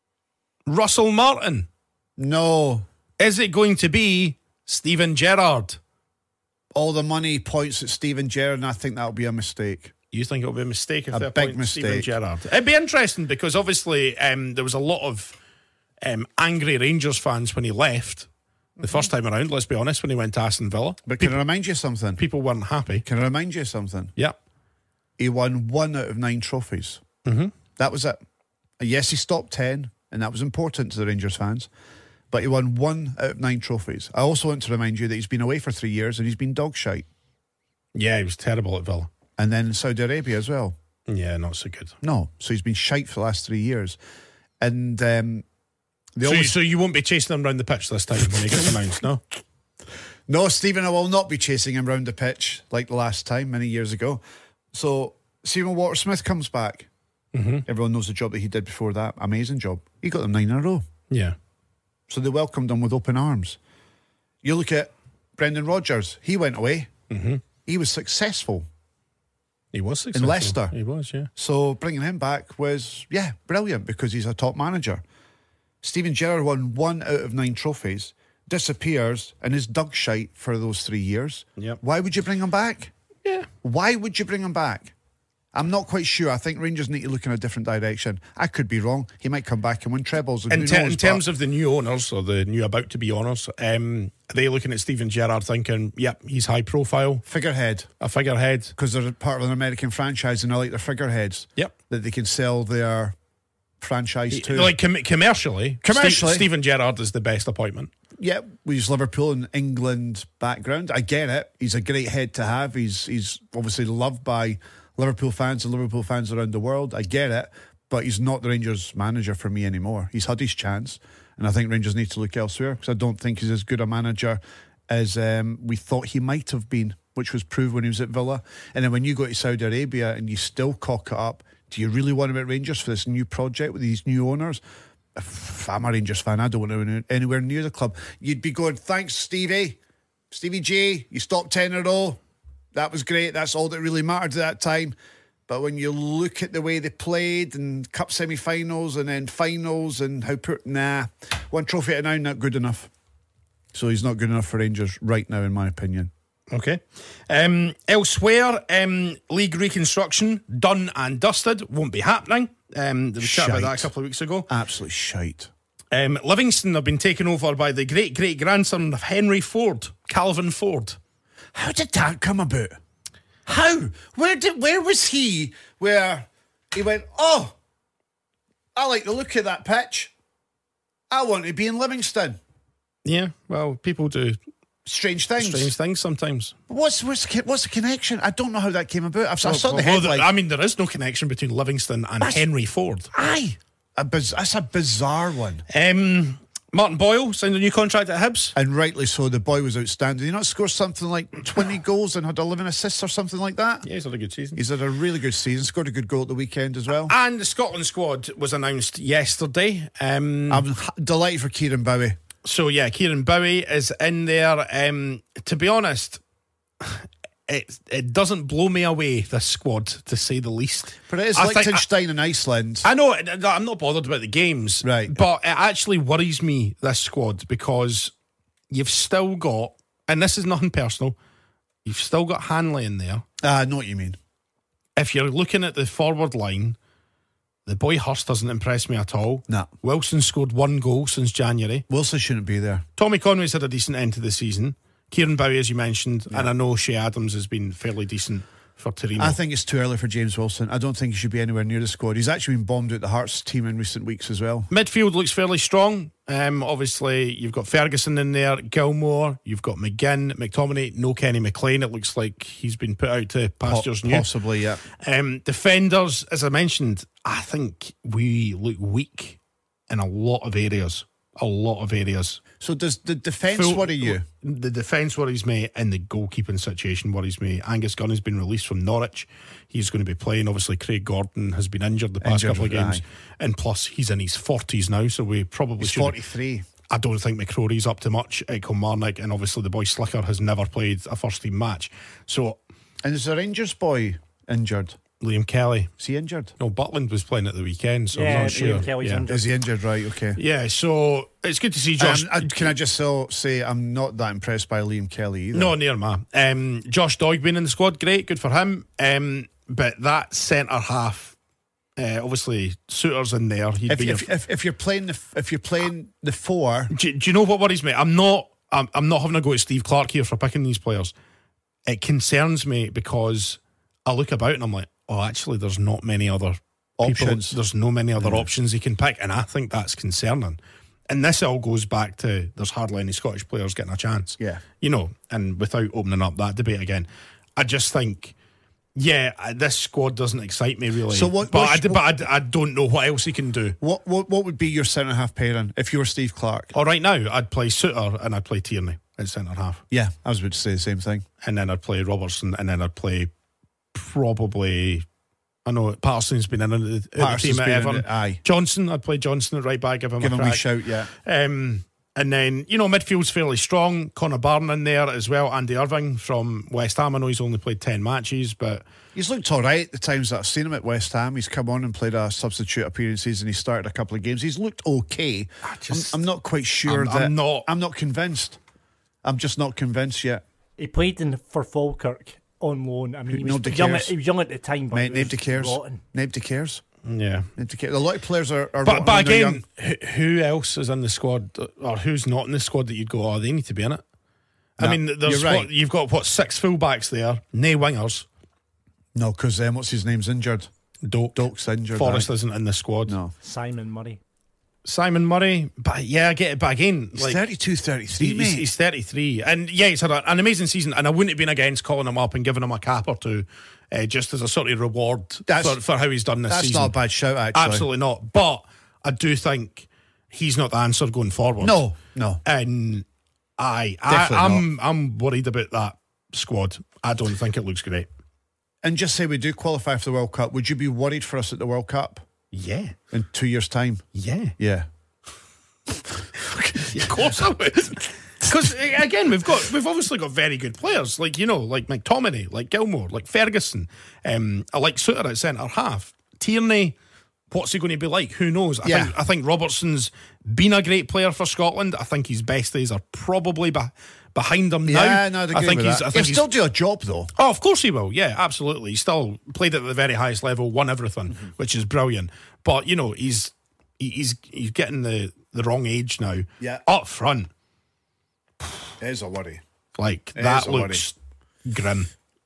Russell Martin? No. Is it going to be Steven Gerrard? All the money points at Steven Gerrard, and I think that'll be a mistake. You think it'll be a mistake if A they big appoint Steven mistake. Gerrard? It'd be interesting because obviously um, there was a lot of um, angry Rangers fans when he left the first time around, let's be honest, when he went to Aston Villa. But can I remind you something? People weren't happy. Can I remind you something? Yeah. He won one out of nine trophies. Mm-hmm. That was it. Yes, he stopped ten, and that was important to the Rangers fans. But he won one out of nine trophies. I also want to remind you that he's been away for three years and he's been dog shite. Yeah, he was terrible at Villa. And then in Saudi Arabia as well. Yeah, not so good. No. So he's been shite for the last three years. And um, they So, always... so you won't be chasing him round the pitch this time when he gets announced, no? No, Stephen, I will not be chasing him round the pitch like the last time, many years ago. So Stephen Walter-Smith comes back. Mm-hmm. Everyone knows the job that he did before that. Amazing job. He got them nine in a row. Yeah. So they welcomed him with open arms. You look at Brendan Rodgers. He went away. Mm-hmm. He was successful. He was successful. Leicester. He was, yeah. So bringing him back was, yeah, brilliant because he's a top manager. Steven Gerrard won one out of nine trophies, disappears, and is dug shite for those three years. Yep. Why would you bring him back? Yeah. Why would you bring him back? I'm not quite sure. I think Rangers need to look in a different direction. I could be wrong. He might come back and win trebles. And In, who ter- knows, in terms of the new owners, or the new about to be owners, um, are they looking at Steven Gerrard thinking, yep, he's high profile, figurehead, a figurehead? because they're part of an American franchise and I like their figureheads. Yep. That they can sell their franchise to. Like com- commercially, Commercially. Ste- Steven Gerrard is the best appointment. Yeah, he's Liverpool and England background. I get it. He's a great head to have. He's he's obviously loved by Liverpool fans and Liverpool fans around the world. I get it. But he's not the Rangers manager for me anymore. He's had his chance. And I think Rangers need to look elsewhere because I don't think he's as good a manager as um, we thought he might have been, which was proved when he was at Villa. And then when you go to Saudi Arabia and you still cock it up, do you really want him at Rangers for this new project with these new owners? If I'm a Rangers fan, I don't want to be anywhere near the club. You'd be going, thanks, Stevie. Stevie G, you stopped ten in a row. That was great. That's all that really mattered at that time. But when you look at the way they played and cup semi-finals and then finals and how poor, nah, one trophy at a nine, not good enough. So he's not good enough for Rangers right now, in my opinion. Okay. Um, elsewhere, um, league reconstruction done and dusted. Won't be happening. Um, there was chat about Shite. that a couple of weeks ago. Absolute shite. Um, Livingston have been taken over by the great great grandson of Henry Ford, Calvin Ford. How did that come about? How? Where did? Where was he? Where he went? Oh, I like the look of that pitch. I want to be in Livingston. Yeah, well, people do Strange things. strange things sometimes. What's what's the, what's the connection? I don't know how that came about. I've, I saw the Well, headline. I mean, there is no connection between Livingston and That's- Henry Ford. Aye, a biz- that's a bizarre one. Um, Martin Boyle signed a new contract at Hibs. And rightly so. The boy was outstanding. Did he not score something like twenty goals and had eleven assists or something like that? Yeah, he's had a good season. He's had a really good season. Scored a good goal at the weekend as well. And the Scotland squad was announced yesterday. Um, I'm h- delighted for Kieran Bowie. So yeah, Kieran Bowie is in there. Um, to be honest, it it doesn't blow me away, this squad, to say the least. But it is I think- Liechtenstein and Iceland. I know I'm not bothered about the games, Right. But it actually worries me, this squad, because you've still got, and this is nothing personal, you've still got Hanley in there. Ah, I know what you mean. If you're looking at the forward line, the boy Hurst doesn't impress me at all. No. Wilson scored one goal since January. Wilson shouldn't be there. Tommy Conway's had a decent end to the season. Kieran Bowie, as you mentioned, and I know Shea Adams has been fairly decent for Torino. I think it's too early for James Wilson. I don't think he should be anywhere near the squad. He's actually been bombed out the Hearts team in recent weeks as well. Midfield looks fairly strong. Um, obviously, you've got Ferguson in there, Gilmore, you've got McGinn, McTominay, no Kenny McLean. It looks like he's been put out to pastures Po- new. Possibly, yeah. Um, defenders, as I mentioned, I think we look weak in a lot of areas. A lot of areas. So does the defence Full- worry you? The defence worries me, and the goalkeeping situation worries me. Angus Gunn has been released from Norwich. He's going to be playing. Obviously, Craig Gordon has been injured the past Injured, couple of games. aye. And plus, he's in his forties now, so we probably He's should. forty-three. I don't think McCrory's up to much at Kilmarnock, and obviously the boy Slicker has never played a first team match. So And is the Rangers boy injured? Liam Kelly. Is he injured? No, Butland was playing at the weekend, so Yeah, I'm not sure. Liam Kelly's yeah. injured. Is he injured? Right, okay. yeah, so it's good to see Josh. Um, I- can I just so say I'm not that impressed by Liam Kelly either. No, near ma. Um, Josh Doig being in the squad, great, good for him. Um, but that centre half, uh, obviously, Suter's in there. He'd If, be if, a, if, if you're playing the if you're playing the four, do, do you know what worries me? I'm not. I'm, I'm not having a go at Steve Clark here for picking these players. It concerns me because I look about and I'm like, oh, actually, there's not many other people. Options. There's no many other options he can pick, and I think that's concerning. And this all goes back to there's hardly any Scottish players getting a chance. Yeah. You know, and without opening up that debate again, I just think, yeah, uh, this squad doesn't excite me really. So what- But, what I, sh- d- but I, I don't know what else he can do. what what what would be your centre half pairing if you were Steve Clark? All right, now I'd play Suter and I'd play Tierney at centre half, Yeah, I was about to say the same thing. and then I'd play Robertson, and then I'd play probably. I know Patterson's been in the, in the Patterson's team at been in Everton. it, aye. Johnson, I'd play Johnson at right back, give him Give a him a crack. wee shout, yeah. Um, and then, you know, midfield's fairly strong. Connor Barron in there as well. Andy Irving from West Ham. I know he's only played ten matches, but He's looked all right the times that I've seen him at West Ham. He's come on and played a substitute appearances and he started a couple of games. He's looked okay. just- I'm, I'm not quite sure I'm- that I'm not- I'm not convinced. I'm just not convinced yet. He played in for Falkirk on loan. I mean, he was, Nobody young cares. at, he was young at the time, but Mate, he was nobody cares. rotten. Nobody cares. Yeah. Nobody cares. A lot of players are. are But, rotten but when they're again, young. who, who else is in the squad, or who's not in the squad that you'd go, oh, they need to be in it? I No, mean, there's you're right. what, you've got, what, six fullbacks there, nae wingers. No, because um, what's his name's injured. Doak. Doak's injured. Forrest aye. isn't in the squad. No. Simon Murray. Simon Murray, but yeah, I get it. But again, He's like, thirty-two, thirty-three, he's, mate. he's thirty-three, and yeah, he's had a, an amazing season. And I wouldn't have been against calling him up and giving him a cap or two, uh, just as a sort of reward That's- for, for how he's done this That's season. not a bad shout, actually. Absolutely not. But I do think he's not the answer going forward. No, no. And I, I Definitely I'm I'm worried about that squad. I don't think it looks great. And just say we do qualify for the World Cup. Would you be worried for us at the World Cup Yeah, in two years' time? yeah, Yeah. of course I would. Because again, we've got we've obviously got very good players, like you know, like McTominay, like Gilmore, like Ferguson. Um, I like Suter at centre half. Tierney, what's he going to be like? Who knows? I Yeah. think I think Robertson's been a great player for Scotland. I think his best days are probably be, behind him now. Yeah, no, I'd I agree think with he's. that. I He'll think he's still do a job, though. Oh, of course he will. Yeah, absolutely. He still played at the very highest level, won everything, Mm-hmm. which is brilliant. But you know, he's he- he's he's getting the, the wrong age now. Yeah. Up front, It is a worry. like It that is a looks grim.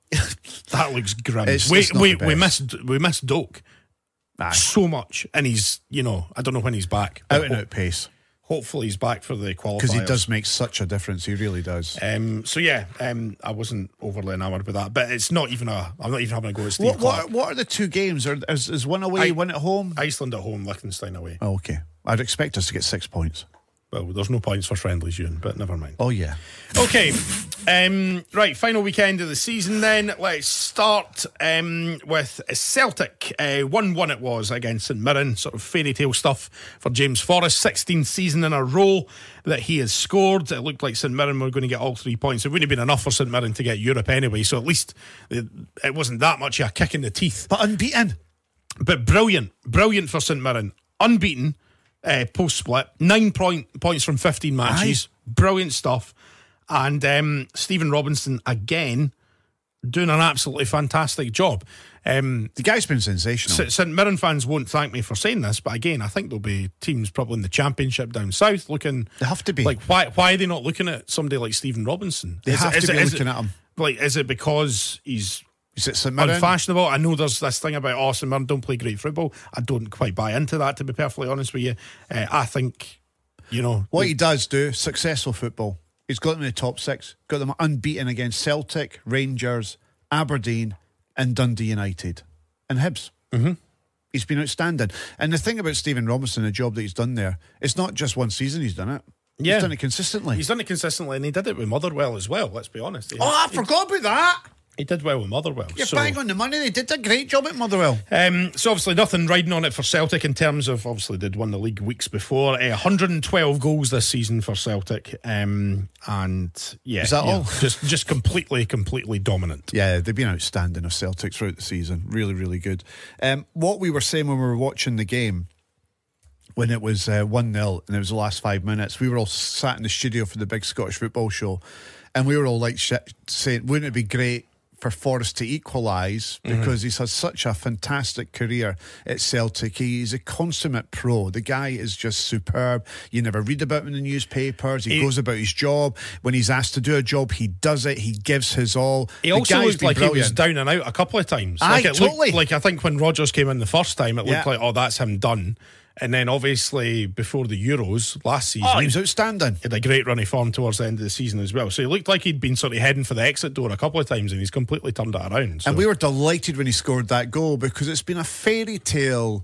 That looks grim. It's- we it's not we, the we best. missed we missed Doak Aye. so much, and he's you know I don't know when he's back. Out but and ho- out pace. Hopefully he's back for the qualifiers Because he does make such a difference. He really does. Um, so yeah, um, I wasn't overly enamoured with that, but it's not even a. I'm not even having a go at Steve What, Clark. what, what are the two games? Are, is, is one away, I- one at home? Iceland at home, Liechtenstein away. Oh, okay. I'd expect us to get six points. Well, there's no points for friendlies, Ewan, but never mind. Oh, yeah. Okay, um, right, final weekend of the season then. Let's start um, with Celtic. Uh, one one it was against St Mirren, sort of fairy tale stuff for James Forrest. sixteenth season in a row that he has scored. It looked like St Mirren were going to get all three points. It wouldn't have been enough for St Mirren to get Europe anyway, so at least it, it wasn't that much of a kick in the teeth. But unbeaten. But brilliant, brilliant for St Mirren. Unbeaten uh, post split, nine point, points from fifteen matches. Brilliant stuff. And um, Stephen Robinson again doing an absolutely fantastic job. Um, The guy's been sensational. St Mirren fans won't thank me for saying this, but again, I think there'll be teams probably in the Championship down south looking. They have to be. Like, why? Why are they not looking at somebody like Stephen Robinson? They Is have it- to is be it- is looking it- at him. Like, is it because he's Is it St Mirren? unfashionable? I know there's this thing about oh, St Mirren don't play great football. I don't quite buy into that, to be perfectly honest with you. Uh, I think, you know, What he does do, successful football. He's got them in the top six, got them unbeaten against Celtic, Rangers, Aberdeen, and Dundee United, and Hibs. Mm-hmm. He's been outstanding. And the thing about Stephen Robinson, the job that he's done there, it's not just one season he's done it. Yeah. He's done it consistently. he's done it consistently, and he did it with Motherwell as well. Let's be honest. He, oh, I forgot about that. he did well with Motherwell. You're so. bang on the money. They did a great job at Motherwell. Um, so obviously nothing riding on it for Celtic in terms of obviously they'd won the league weeks before. Uh, one hundred twelve goals this season for Celtic, um, and yeah, Is that yeah, all? just just completely, completely dominant. Yeah, they've been outstanding of Celtic throughout the season. Really, really good. Um, what we were saying when we were watching the game, when it was uh, one nil and it was the last five minutes, we were all sat in the studio for the big Scottish football show, and we were all like shit, saying, wouldn't it be great for Forrest to equalise, because he's had such a fantastic career at Celtic. He's a consummate pro. The guy is just superb. You never read about him in the newspapers. He, He- goes about his job. When he's asked to do a job, he does it. He gives his all. He The also guy's looked been like he was brilliant. down and out a couple of times. Aye, like it totally. Looked, like I think when Rodgers came in the first time, it looked Yeah. like oh that's him done. And then obviously before the Euros last season, Oh, he was outstanding. he had a great run of form towards the end of the season as well. So he looked like he'd been sort of heading for the exit door a couple of times, and he's completely turned it around. So. And we were delighted when he scored that goal, because it's been a fairy tale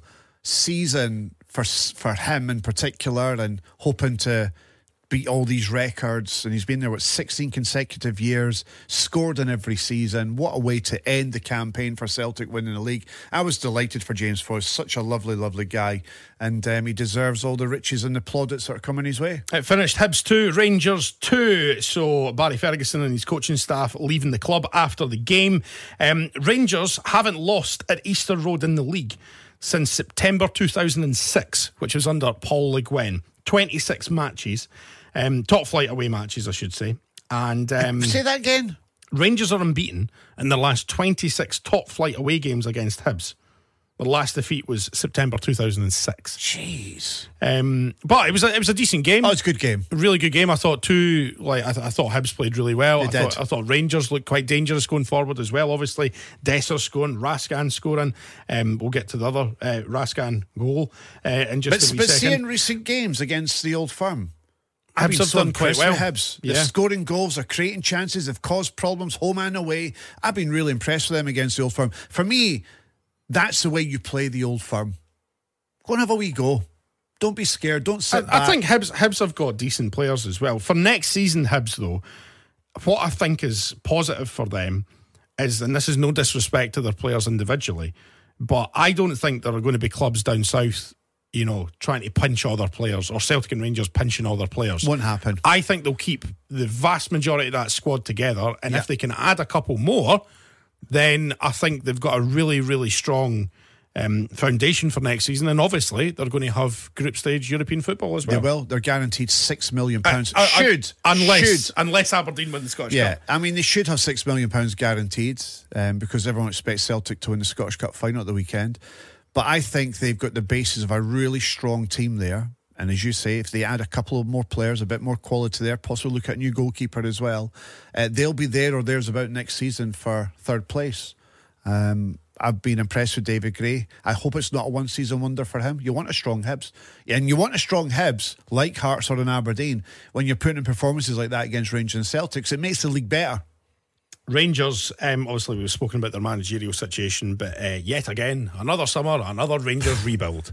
season for for him in particular, and hoping to beat all these records. And he's been there, what, sixteen consecutive years, scored in every season. What a way to end the campaign for Celtic winning the league. I was delighted for James Forrest, such a lovely, lovely guy. And um, he deserves all the riches and the plaudits that are coming his way. It finished Hibs two, Rangers two. So Barry Ferguson and his coaching staff leaving the club after the game. Um, Rangers haven't lost at Easter Road in the league since September two thousand six, which was under Paul Le Guen. twenty-six matches, um, top flight away matches, I should say. And um, Say that again. Rangers are unbeaten in their last twenty-six top flight away games against Hibs. The last defeat was September two thousand six. Jeez. Um, but it was a, it was a decent game. Oh, it's a good game. Really good game. I thought two. Like I, th- I thought Hibs played really well. They I did. thought I thought Rangers looked quite dangerous going forward as well. Obviously, Dessers scoring, Raskan scoring. Um, we'll get to the other uh, Raskan goal uh, in just But, a wee but second. see, in recent games against the Old Firm, I've Hibs been have so done quite impressed well. with Hibs. They're Yeah. scoring goals, they're creating chances, they've caused problems home and away. I've been really impressed with them against the Old Firm. For me, that's the way you play the Old Firm. Go and have a wee go. Don't be scared. Don't sit I, back. I think Hibs, Hibs have got decent players as well. For next season, Hibs, though, what I think is positive for them is, and this is no disrespect to their players individually, but I don't think there are going to be clubs down south, you know, trying to pinch all their players, or Celtic and Rangers pinching all their players. Won't happen. I think they'll keep the vast majority of that squad together, and Yeah. if they can add a couple more, then I think they've got a really, really strong um, foundation for next season. And obviously, they're going to have group stage European football as well. They will. They're guaranteed six million pounds. Uh, uh, should unless should. unless Aberdeen win the Scottish Yeah, Cup. I mean they should have six million pounds guaranteed um, because everyone expects Celtic to win the Scottish Cup final at the weekend. But I think they've got the basis of a really strong team there. And as you say, if they add a couple of more players, a bit more quality there, possibly look at a new goalkeeper as well, uh, they'll be there or there's about next season for third place. Um, I've been impressed with David Gray. I hope it's not a one-season wonder for him. You want a strong Hibs. And you want a strong Hibs, like Hearts or in Aberdeen, when you're putting in performances like that against Rangers and Celtics. It makes the league better. Rangers, um, obviously we've spoken about their managerial situation, but uh, yet again, another summer, another Rangers rebuild.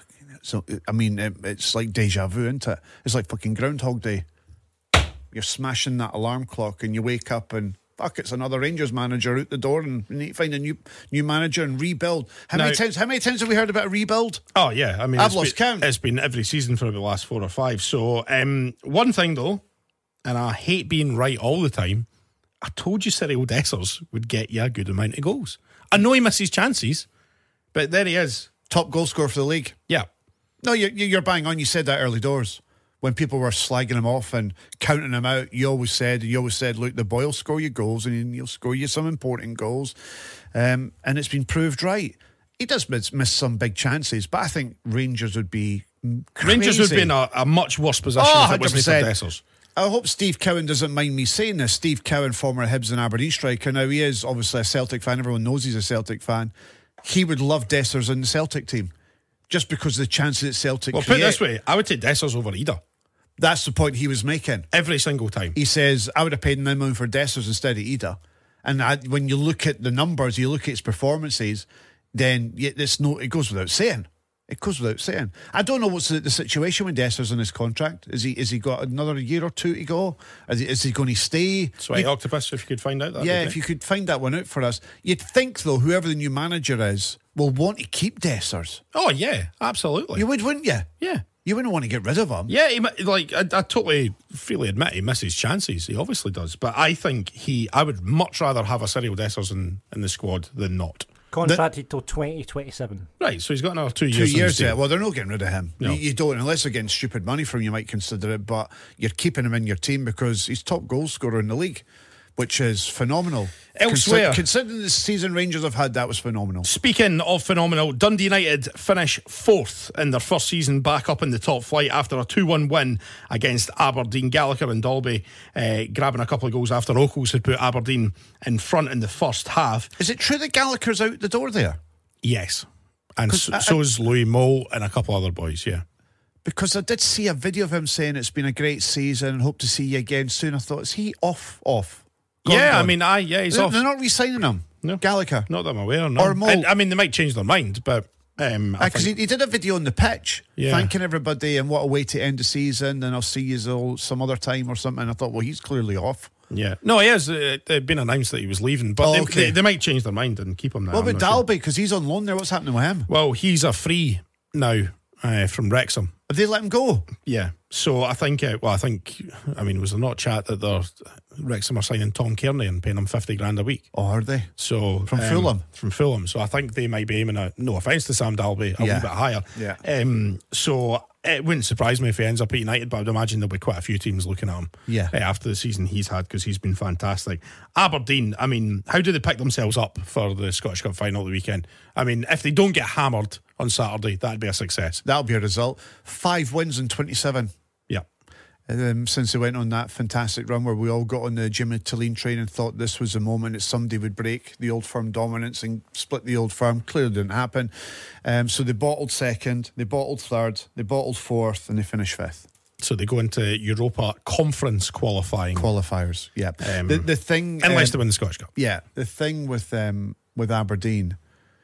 So, I mean, it, it's like deja vu, isn't it? It's like fucking Groundhog Day. You're smashing that alarm clock and you wake up and fuck, it's another Rangers manager out the door and you need to find a new new manager and rebuild. How Now- many times How many times have we heard about a rebuild? Oh yeah, I mean, I've it's lost been, count. It's been every season for the last four or five. So um, one thing though, and I hate being right all the time, I told you Cyril Dessers would get you a good amount of goals. I know he misses chances, but there he is. Top goal scorer for the league. Yeah. No, you're, you're bang on. You said that early doors. When people were slagging him off and counting him out, you always said, you always said, look, the boy will score you goals and he'll score you some important goals. Um, and it's been proved right. He does miss, miss some big chances, but I think Rangers would be crazy. Rangers would be in a, a much worse position Oh, if it wasn't for one hundred percent. Dessers. I hope Steve Cowan doesn't mind me saying this. Steve Cowan, former Hibs and Aberdeen striker. Now, he is obviously a Celtic fan. Everyone knows he's a Celtic fan. He would love Dessers in the Celtic team just because of the chances that Celtic Well, put create. it this way, I would take Dessers over either. That's the point he was making. Every single time. He says, I would have paid nine million for Dessers instead of Ida. And I, when you look at the numbers, you look at his performances, then it's no, it goes without saying. It goes without saying. I don't know what's the, the situation with Dessers in his contract. Is he is he got another year or two to go? Is he, is he going to stay? Sweaty You- Octopus, if you could find out that. yeah, if you could find that one out for us. You'd think, though, whoever the new manager is will want to keep Dessers. Oh, yeah, absolutely. You would, wouldn't you? yeah. You wouldn't want to get rid of him. Yeah, he, mi- like I, I totally freely admit he misses chances. He obviously does, but I think he. I would much rather have a Cyril Dessers in, in the squad than not. Contracted till twenty twenty-seven. Right, so he's got another two Two years. on years his deal. there. Well, they're not getting rid of him. No. You, you don't, unless they're getting stupid money from you, you might consider it, but you're keeping him in your team because he's top goal scorer in the league, which is phenomenal. Elsewhere. Consi- considering the season Rangers have had, that was phenomenal. Speaking of phenomenal, Dundee United finish fourth in their first season back up in the top flight after a two one win against Aberdeen. Gallagher and Dalby uh, grabbing a couple of goals after Oakles had put Aberdeen in front in the first half. Is it true that Gallagher's out the door there? Yes. And 'Cause so, I- so is Louis Moll and a couple other boys, yeah. Because I did see a video of him saying it's been a great season and hope to see you again soon. I thought, is he off, off? Gone, yeah, I gone? mean, I yeah, he's they're, off. they're not re-signing him. No. Gallagher. Not that I'm aware, no. Or Moll. And, I mean, they might change their mind, but um, I Because think- he, he did a video on the pitch Yeah. thanking everybody and what a way to end the season and I'll see you all some other time or something. I thought, well, he's clearly off. yeah. No, he has. Uh, it had been announced that he was leaving, but Oh, they, okay. they, they might change their mind and keep him there. What I'm about not sure. Dalby? Because he's on loan there. What's happening with him? Well, he's a free now uh, from Wrexham. Have they let him go? Yeah. So I think, uh, well, I think, I mean, was there not chat that they're, Wrexham are signing Tom Kearney and paying him fifty grand a week? Or are they? So From um, Fulham? From Fulham. So I think they might be aiming at, no offence to Sam Dalby, a Yeah. little bit higher. Yeah. Um, so it wouldn't surprise me if he ends up at United, but I'd imagine there'll be quite a few teams looking at him Yeah. uh, after the season he's had, because he's been fantastic. Aberdeen, I mean, how do they pick themselves up for the Scottish Cup final at the weekend? I mean, if they don't get hammered on Saturday, that'd be a success. That'll be a result. Five wins in twenty-seven. Yeah. Um, since they went on that fantastic run where we all got on the Jimmy Tulane train and thought this was the moment that somebody would break the Old Firm dominance and split the Old Firm. Clearly didn't happen. Um, so they bottled second, they bottled third, they bottled fourth, and they finished fifth. So they go into Europa Conference qualifying. Qualifiers, yeah. Um, the, the thing, Unless um, they win the Scottish Cup. yeah, the thing with um, with Aberdeen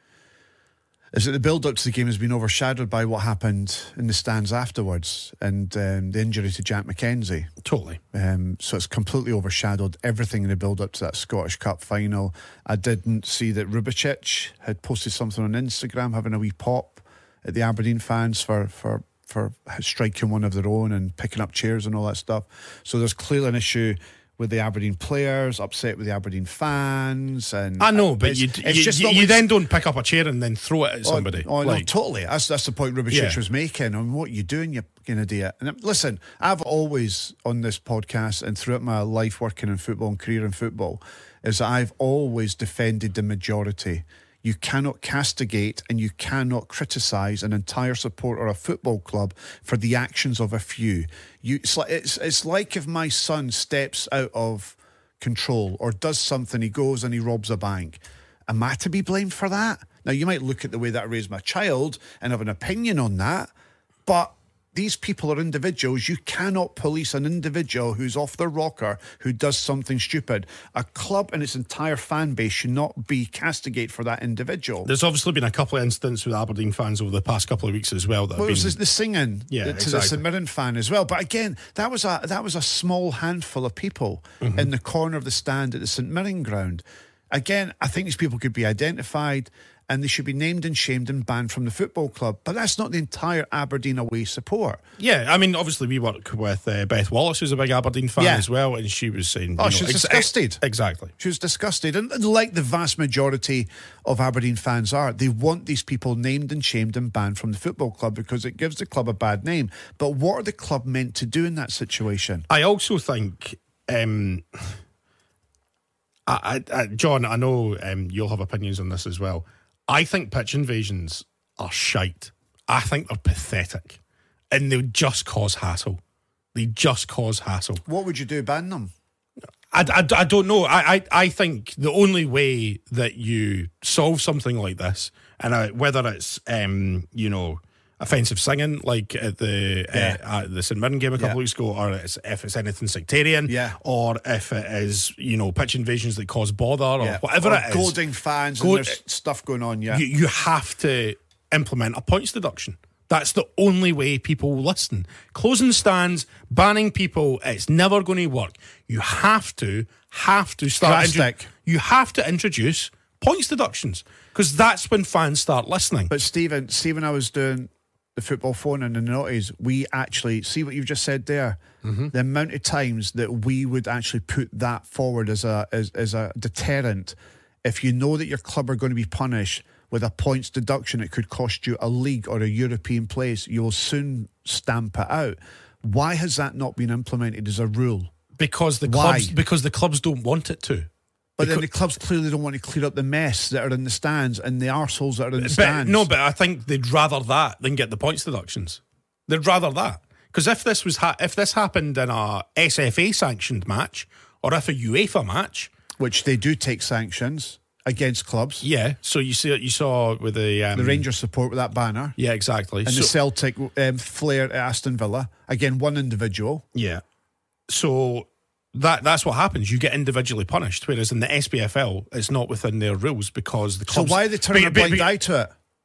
is that the build-up to the game has been overshadowed by what happened in the stands afterwards and um, the injury to Jack McKenzie. Totally. Um, so it's completely overshadowed everything in the build-up to that Scottish Cup final. I didn't see that Rubicic had posted something on Instagram having a wee pop at the Aberdeen fans for, for, for striking one of their own and picking up chairs and all that stuff. So there's clearly an issue with the Aberdeen players, upset with the Aberdeen fans, and I know, but it's, you it's you, just you, not you what's- then don't pick up a chair and then throw it at somebody. Oh, oh like, no, totally. That's that's the point Rubicic Yeah. was making. On what you doing, you fucking idiot. And um, listen, I've always on this podcast and throughout my life working in football and career in football, is that I've always defended the majority. You cannot castigate and you cannot criticise an entire support or a football club for the actions of a few. You, it's like it's it's like if my son steps out of control or does something, he goes and he robs a bank. Am I to be blamed for that? Now, you might look at the way that I raised my child and have an opinion on that, but these people are individuals. You cannot police an individual who's off their rocker, who does something stupid. A club and its entire fan base should not be castigated for that individual. There's obviously been a couple of incidents with Aberdeen fans over the past couple of weeks as well. That Well, have it been, was the singing Yeah, to the exactly. St Mirren fan as well. But again, that was a that was a small handful of people Mm-hmm. in the corner of the stand at the St Mirren ground. Again, I think these people could be identified and they should be named and shamed and banned from the football club. But that's not the entire Aberdeen away support. Yeah, I mean, obviously we work with uh, Beth Wallace, who's a big Aberdeen fan Yeah. as well, and she was saying, Oh, you know, she's ex- disgusted. Exactly. She was disgusted. And like the vast majority of Aberdeen fans are, they want these people named and shamed and banned from the football club because it gives the club a bad name. But what are the club meant to do in that situation? I also think, um, I, I, I, John, I know um, you'll have opinions on this as well. I think pitch invasions are shite. I think they're pathetic. And they just cause hassle. They just cause hassle. What would you do? Ban them? I, I, I don't know. I, I, I think the only way that you solve something like this, and I, whether it's, um, you know, offensive singing like at the Yeah. uh, at the St Mirren game a couple Yeah. of weeks ago, or it's, if it's anything sectarian, Yeah. or if it is, you know, pitch invasions that cause bother, or Yeah. whatever Or it is, goading fans Go- and there's stuff going on, yeah. you, you have to implement a points deduction. That's the only way people will listen. Closing stands, banning people, it's never going to work. You have to, have to start. Drastic. you have to introduce points deductions because that's when fans start listening. But Stephen, Stephen, I was doing the football phone and the notice. We actually see what you've just said there. Mm-hmm. The amount of times that we would actually put that forward as a as, as a deterrent. If you know that your club are going to be punished with a points deduction, it could cost you a league or a European place. You will soon stamp it out. Why has that not been implemented as a rule? because the Why? clubs because the clubs don't want it to. But then the clubs clearly don't want to clear up the mess that are in the stands and the arseholes that are in the But, stands. no, but I think they'd rather that than get the points deductions. They'd rather that because if this was ha- if this happened in a S F A sanctioned match or if a UEFA match, Which they do take sanctions against clubs. yeah. So you see, you saw with the um, The Rangers support with that banner. yeah, exactly. And So- the Celtic um, flair at Aston Villa. Again, one individual. Yeah. So that that's what happens. You get individually punished, whereas in the S B F L, it's not within their rules because the So clubs. why are they turning Be- a blind be- eye to it?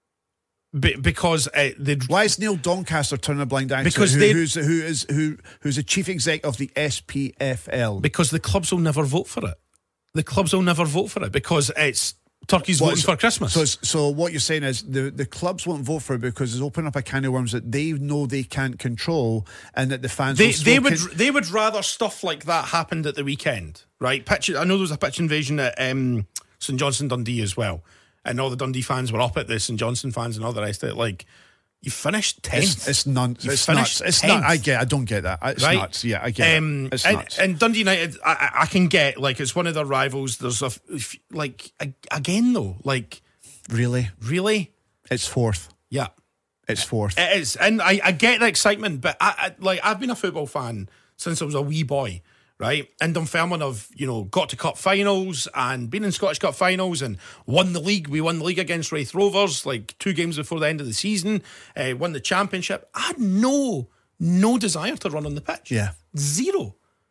be- because uh, they Why is Neil Doncaster turning a blind eye Because to it? they- Who, who's, who is who who's the chief exec of the S P F L? because the clubs will never vote for it. The clubs will never vote for it because it's turkeys What voting is- for Christmas. So, it's- so what you're saying is the, the clubs won't vote for it because it's opening up a can of worms that they know they can't control, and that the fans They will still they would con- they would rather stuff like that happened at the weekend, right? Pitch. I know there was a pitch invasion at um, St Johnstone Dundee as well, and all the Dundee fans were up at this, and Johnstone fans and all the rest of it. Like, You finished tenth. It's, it's none. You It's finished nuts. It's tenth. not. I get. I don't get that. It's Right? nuts. Yeah, I get Um, it. It's and, nuts. and Dundee United, I, I- I can get, like, it's one of their rivals. There's a, f- like, a, again, though, like, Really, really? it's fourth. Yeah. It's fourth. It is. And I, I get the excitement, but I, I like, I've been a football fan since I was a wee boy, right? And Dunfermline have, you know, got to cup finals and been in Scottish Cup finals and won the league. We won the league against Wraith Rovers, like, two games before the end of the season, uh, won the championship. I had no, no desire to run on the pitch. Yeah. Zero.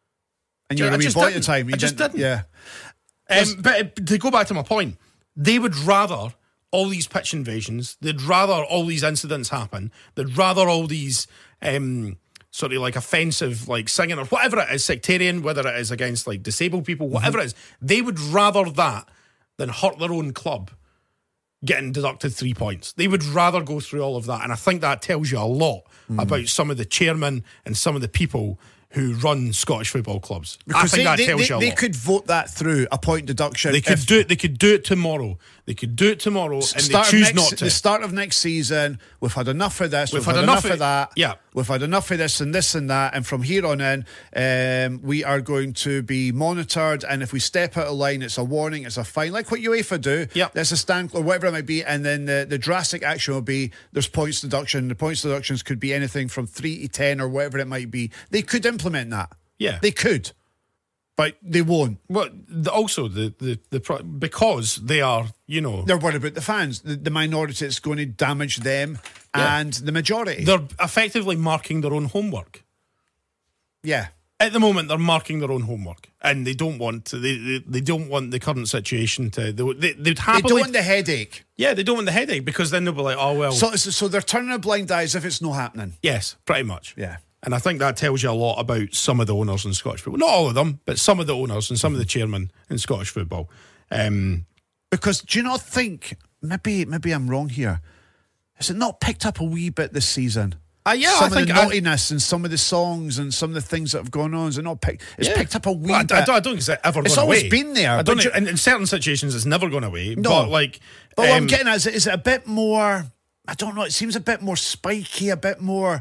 And you're I a wee just boy at the didn't. time. You I just didn't. Yeah. Um, but uh, to go back to my point, they would rather all these pitch invasions, they'd rather all these incidents happen, they'd rather all these um, sort of like offensive, like singing or whatever it is, sectarian, whether it is against like disabled people, whatever it is, they would rather that than hurt their own club getting deducted three points. They would rather go through all of that. And I think that tells you a lot about some of the chairmen and some of the people who run Scottish football clubs. Because I think they, that they, tells they, you a they lot. could vote that through a point deduction. They could if- do it. They could do it tomorrow. They could do it tomorrow, and start they of choose next, not to. The start of next season, we've had enough of this. We've, We've had, enough, of that. Yeah. We've had enough of this and this and that. And from here on in, um, we are going to be monitored. And if we step out of line, it's a warning, it's a fine, like what UEFA do. Yep. There's a stand or whatever it might be. And then the, the drastic action will be there's points deduction. The points deductions could be anything from three to ten or whatever it might be. They could implement that. Yeah. They could. But they won't. Well, the, also the, the the pro- because they are, you know, They're worried about the fans, the, the minority that's going to damage them Yeah. and the majority. they're effectively marking their own homework. Yeah. At the moment, they're marking their own homework, and they don't want to. They they, they don't want the current situation to. They they they'd They happily. don't want the headache. yeah, they don't want the headache because then they'll be like, oh well. So, so so they're turning a blind eye as if it's not happening. yes, pretty much. Yeah. And I think that tells you a lot about some of the owners in Scottish football. Not all of them, but some of the owners and some of the chairmen in Scottish football. Um, Because do you not think, maybe maybe I'm wrong here, has it not picked up a wee bit this season? Uh, yeah, some I of think the I- naughtiness and some of the songs and some of the things that have gone on, is it not picked? It's Yeah. picked up a wee Well, I, bit. I don't, I don't think it's ever It's gone away. always been there, I don't but know, you- in, in certain situations, it's never gone away. No. But like, But what I'm um, getting at is, is it a bit more, I don't know, it seems a bit more spiky, a bit more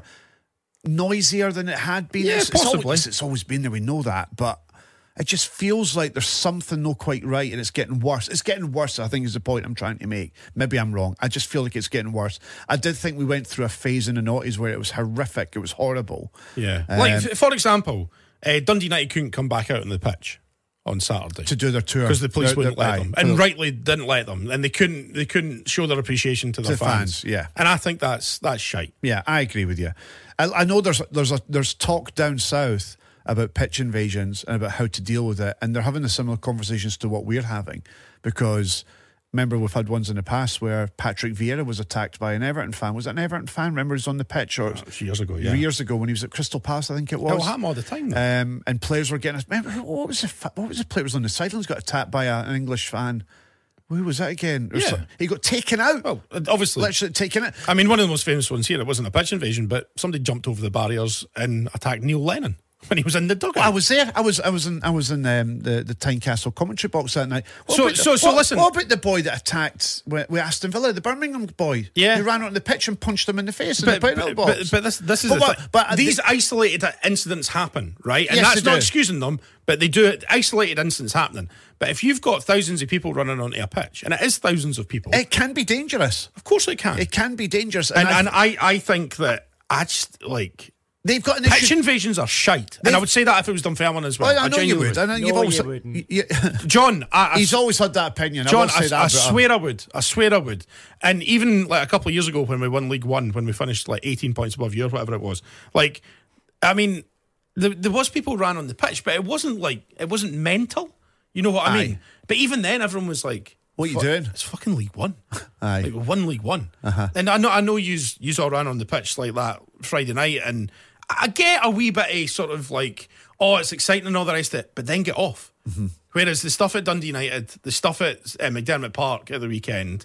noisier than it had been. Yeah, it's, it's possibly. always, it's always been there, we know that, but it just feels like there's something not quite right and it's getting worse. It's getting worse, I think, is the point I'm trying to make. Maybe I'm wrong. I just feel like it's getting worse. I did think we went through a phase in the noughties where it was horrific, it was horrible. yeah. Um, like, f- for example, uh, Dundee United couldn't come back out on the pitch on Saturday To do their tour. because the police They're- wouldn't they're- let aye, them, for and the- rightly didn't let them, and they couldn't they couldn't show their appreciation to their the fans. fans, yeah. And I think that's that's shite. Yeah, I agree with you. I, I know there's there's a, there's talk down south about pitch invasions and about how to deal with it, and they're having the similar conversations to what we're having, because remember we've had ones in the past where Patrick Vieira was attacked by an Everton fan. Was it an Everton fan? Remember, he was on the pitch or A few years ago, yeah. years ago when he was at Crystal Palace, I think it It will was. happen all the time. Though. Um, and players were getting. Remember what was the fa- what was the player who was on the sidelines got attacked by a, an English fan? Who was that again? It was Yeah. like- he got taken out. well, obviously, Literally taken out. I mean, one of the most famous ones here, it wasn't a pitch invasion, but somebody jumped over the barriers and attacked Neil Lennon when he was in the dugout. I was there. I was. I was in. I was in um, the the Tynecastle commentary box that night. What So- about the- so- so what- listen. What about the boy that attacked with, with Aston Villa, the Birmingham boy? Yeah. he ran onto the pitch and punched him in the face in but, the penalty but, box. but, but this this is But the what- thing. but These the- isolated incidents happen, right? And Yes, that's they not do. excusing them, but they do it. Isolated incidents happening. But if you've got thousands of people running onto a pitch, and it is thousands of people, it can be dangerous. of course it can. It can be dangerous, and I- and I, I think that I just like they've got an pitch issue. invasions are shite, and They've- I would say that if it was Dunfermline as well. Well, I know you genuinely would. I know No, you've always. you wouldn't. you- John, I, I he's always had that opinion. John, I, will say I, that I about him. swear I would. I swear I would. And even like a couple of years ago when we won League One, when we finished like eighteen points above you or whatever it was, like, I mean, there, there was people ran on the pitch, but it wasn't like, it wasn't mental. You know what I Aye. mean? But even then, everyone was like, What you "Fuck, doing?" It's fucking League One. Aye. Like, we won League One. Uh-huh. And I know, I know you all ran on the pitch like that Friday night, and I get a wee bit of sort of like, oh, it's exciting and all the rest of it, but then get off. Mm-hmm. Whereas the stuff at Dundee United, the stuff at uh, McDermott Park at the weekend,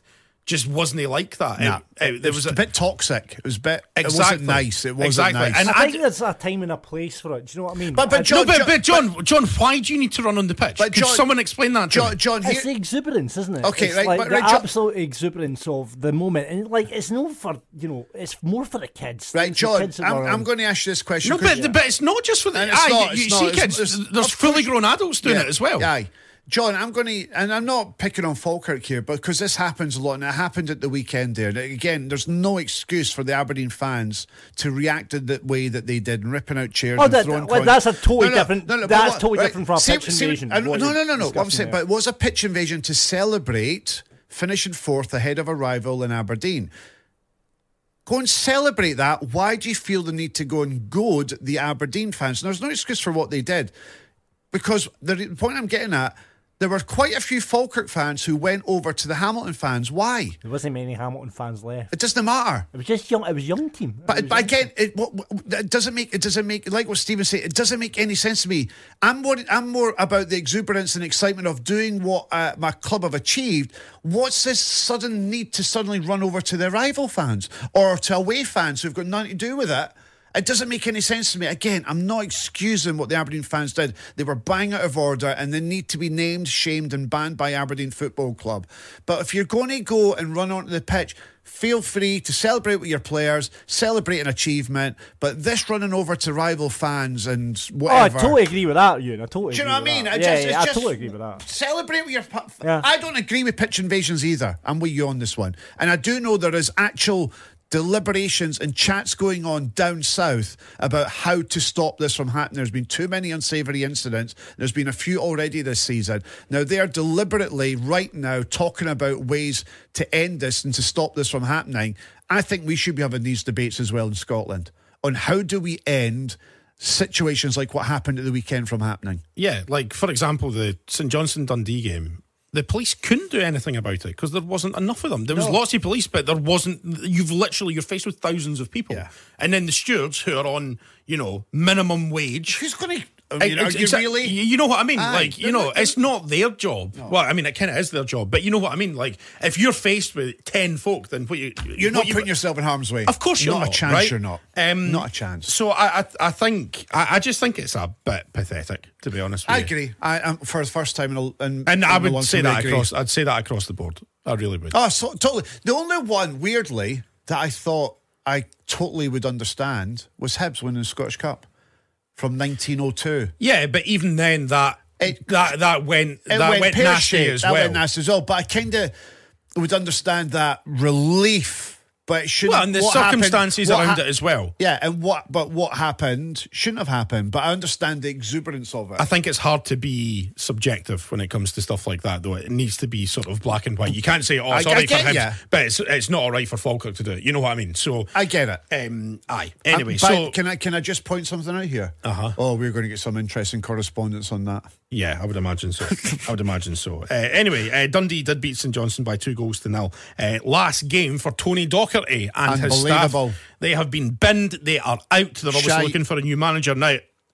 just wasn't like that. Nah, it, it, it there was was a bit toxic. It was a bit. Exactly. It wasn't nice. It wasn't Exactly. nice. And I think I- there's a time and a place for it. Do you know what I mean? But- but I- John- no, but, John- but John, John, why do you need to run on the pitch? But Could John- someone explain that to John, me? John, It's the here, exuberance, isn't it? Okay, it's right, like but the right, John- absolute exuberance of the moment, and like it's not for you know, it's more for the kids. right, It's the John. kids that I'm, are I'm on. going to ask you this question. No, 'cause- but, but it's not just for the. And it's Aye, not, you it's see not, kids, it's- it's- there's of fully course- grown adults doing Yeah, it as well. Aye. John, I'm going to, and I'm not picking on Falkirk here, but because this happens a lot, and it happened at the weekend there. And again, there's no excuse for the Aberdeen fans to react in the way that they did, and ripping out chairs Oh, and that- throwing well, coins. that's a totally different- but that's what- totally different from a see- pitch see- invasion, I- No, what no, you're no, no. What I'm discussing saying, there. but it was a pitch invasion to celebrate finishing fourth ahead of a rival in Aberdeen. Go and celebrate that. Why do you feel the need to go and goad the Aberdeen fans? And there's no excuse for what they did. Because the point I'm getting at, there were quite a few Falkirk fans who went over to the Hamilton fans. Why? There wasn't many Hamilton fans left. It doesn't matter. It was just young. It was young team. It But, was but young again, it, what, what- it doesn't make it doesn't make like what Stephen said. It doesn't make any sense to me. I'm more I'm more about the exuberance and excitement of doing what uh, my club have achieved. What's this sudden need to suddenly run over to their rival fans or to away fans who've got nothing to do with it? It doesn't make any sense to me. Again, I'm not excusing what the Aberdeen fans did. They were bang out of order and they need to be named, shamed and banned by Aberdeen Football Club. But if you're going to go and run onto the pitch, feel free to celebrate with your players, celebrate an achievement. But this running over to rival fans and Oh, I whatever... totally agree with that, Ewan. I totally. Do you agree know what I with mean? that. I yeah, just, yeah, it's I just totally agree with that. Celebrate with your. pu- Yeah. I don't agree with pitch invasions either. I'm with you on this one, and I do know there is actual deliberations and chats going on down south about how to stop this from happening. There's been too many unsavoury incidents. There's been a few already this season. Now they are deliberately right now talking about ways to end this and to stop this from happening. I think we should be having these debates as well in Scotland on how do we end situations like what happened at the weekend from happening. Yeah, like for example, the St Johnstone Dundee game. The police couldn't do anything about it because there wasn't enough of them. There was No. lots of police, but there wasn't. You've literally you're faced with thousands of people, Yeah. and then the stewards who are on, you know, minimum wage. Who's going to? I mean, are Ex- you exa- really? You you know what I mean? Aye. Like, you They're know, not- it's not their job. Well, I mean, it kind of is their job, but you know what I mean? Like, if you're faced with ten folk, then what you You're what not you- putting yourself in harm's way. Of course, you're not. not a chance. right? You're not. Um, not a chance. So I, I, I think I, I just think it's a bit pathetic, to be honest with I you. agree. I um, for the first time in, a, in And in I a long would say time, I that agree. across. I'd say that across the board. I really would. Oh, so, totally. The only one, weirdly, that I thought I totally would understand was Hibs winning the Scottish Cup from nineteen oh two. Yeah, but even then, that It- that that went It that went, went, nasty pear-shaped. as That well. went nasty as well. But I kind of would understand that relief. But it shouldn't. Well, and the what happened- circumstances what around hap- it as well. Yeah, and what? But what happened shouldn't have happened. But I understand the exuberance of it. I think it's hard to be subjective when it comes to stuff like that, though. It needs to be sort of black and white. You can't say, "Oh, it's I- all I right for get him," ya. but it's it's not all right for Falkirk to do it. You know what I mean? So I get it. Um, aye. Anyway, Um, but so can I can I just point something out here? Uh-huh. Oh, we're going to get some interesting correspondence on that. yeah, I would imagine so. I would imagine so. Uh, anyway, uh, Dundee did beat St Johnstone by two goals to nil. Uh, last game for Tony Docherty and his staff. Unbelievable. They have been binned. They are out. They're obviously Shite. looking for a new manager now.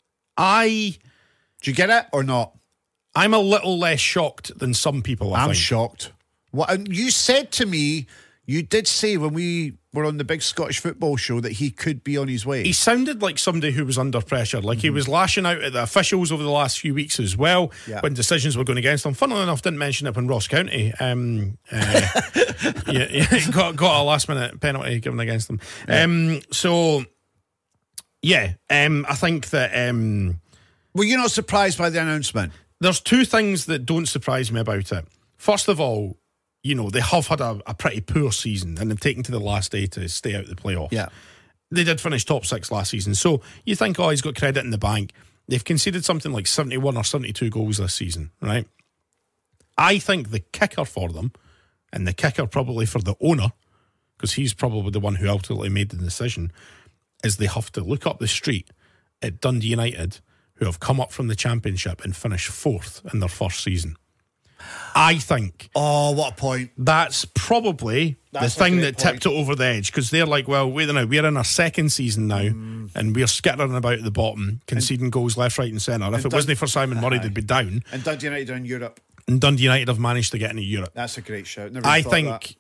I Do you get it or not? I'm a little less shocked than some people. I I'm think. shocked. What and you said to me, you did say when we were on the big Scottish football show that he could be on his way. He sounded like somebody who was under pressure. Like he was lashing out at the officials over the last few weeks as well Yeah. when decisions were going against him. Funnily enough, didn't mention it when Ross County um, uh, yeah, yeah, got, got a last minute penalty given against them. Um, so, yeah, um, I think that um, Were you not surprised by the announcement? there's two things that don't surprise me about it. First of all, you know, they have had a, a pretty poor season and they've taken to the last day to stay out of the playoffs. Yeah. They did finish top six last season. So you think, oh, he's got credit in the bank. They've conceded something like seventy-one or seventy-two goals this season, right? I think the kicker for them, and the kicker probably for the owner, because he's probably the one who ultimately made the decision, is they have to look up the street at Dundee United, who have come up from the Championship and finished fourth in their first season. I think Oh, what a point. that's probably That's a the thing great that tipped it over the edge, because they're like, well, wait a minute, we're in our second season now Mm. and we're skittering about at the bottom, conceding goals left, right and centre. If it Dun- wasn't for Simon Murray, they'd be down. And Dundee United are in Europe. And Dundee United have managed to get into Europe. That's a great shout. Never I thought think that.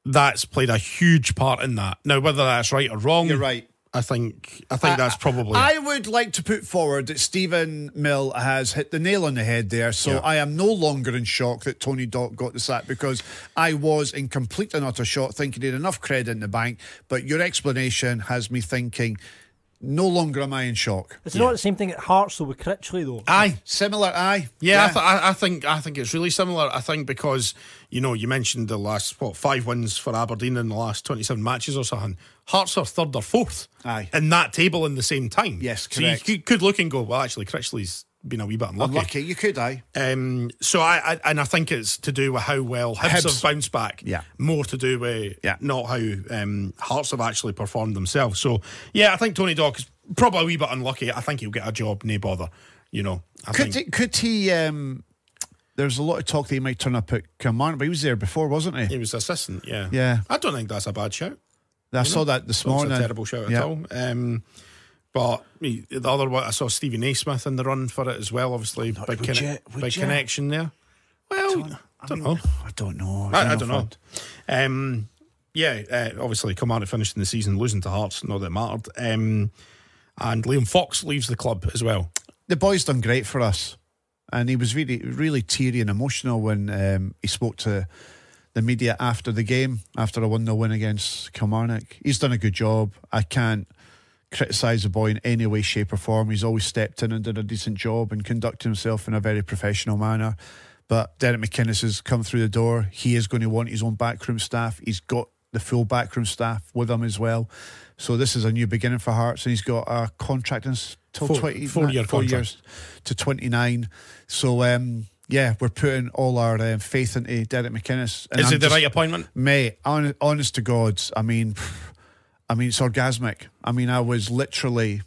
that's played a huge part in that. Now, whether that's right or wrong, You're right. I think I think I, that's probably. I would like to put forward that Stephen Mill has hit the nail on the head there. So Yeah. I am no longer in shock that Tony Dock got the sack, because I was in complete and utter shock, thinking he had enough credit in the bank. But your explanation has me thinking, no longer am I in shock. It's not the same thing at Hearts though with Critchley though. Aye. Similar, aye. Yeah, I, th- I, I think I think it's really similar. I think because, you know, you mentioned the last what five wins for Aberdeen in the last twenty-seven matches or something. Hearts are third or fourth Aye. in that table in the same time. Yes, So you correct. could, could look and go, well, actually, Critchley's been a wee bit unlucky. Unlucky, you could, aye. Um, so I, I and I think it's to do with how well Hibs, Hibs. have bounced back. Yeah. More to do with Yeah. not how um, Hearts have actually performed themselves. So yeah, I think Tony Dock is probably a wee bit unlucky. I think he'll get a job, no bother. You know, I Could think he, could he um, there's a lot of talk that he might turn up at Kilmarnock, but he was there before, wasn't he? he was assistant. Yeah, Yeah. I don't think that's a bad shout. I saw that this It's not morning. a terrible shout Yeah. at all. Um, but he- the other one, I saw Stevie Naismith in the run for it as well. Obviously, big, would conne- you- would big you? connection there. Well, I don't know. I don't know. I, I don't know. if Um, yeah, uh, obviously, Kilmarnock finished in the season losing to Hearts, not that it mattered. Um, and Liam Fox leaves the club as well. The boy's done great for us, and he was really, really teary and emotional when um, he spoke to the media after the game, after a one nil win against Kilmarnock. He's done a good job. I can't criticise the boy in any way, shape or form. He's always stepped in and did a decent job and conducted himself in a very professional manner. But Derek McInnes has come through the door. He is going to want his own backroom staff. He's got the full backroom staff with him as well. So this is a new beginning for Hearts, and he's got a contract until Four- twenty four-year four contract. years to twenty-nine. So um, yeah, we're putting all our um, faith into Derek McInnes. And Is I'm it the just- right appointment? Mate, hon- honest to God, I mean, I mean, it's orgasmic. I mean, I was literally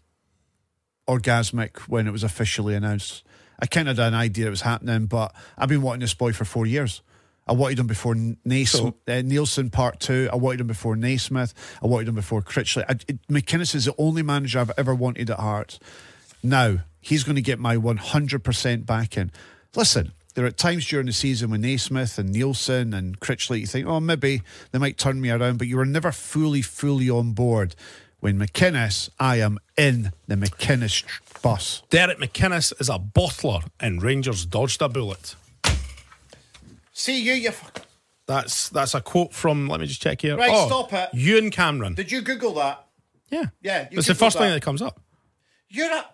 orgasmic when it was officially announced. I kind of had an idea it was happening, but I've been wanting this boy for four years. I wanted him before Naismith, So- uh, Nielsen Part Two. I wanted him before Naismith. I wanted him before Critchley. I, it, McInnes is the only manager I've ever wanted at Hearts. Now he's going to get my one hundred percent backing. Listen, there are times during the season when Naismith and Nielsen and Critchley, you think, oh, maybe they might turn me around, but you were never fully, fully on board. When McInnes, I am in the McInnes tr- bus. Derek McInnes is a bottler, and Rangers dodged a bullet. See you, you fuck. That's that's a quote from. Let me just check here. Right, Oh, stop it. Ewan Cameron. Did you Google that? Yeah, Yeah, you It's the Googled first thing that. that comes up. You're a...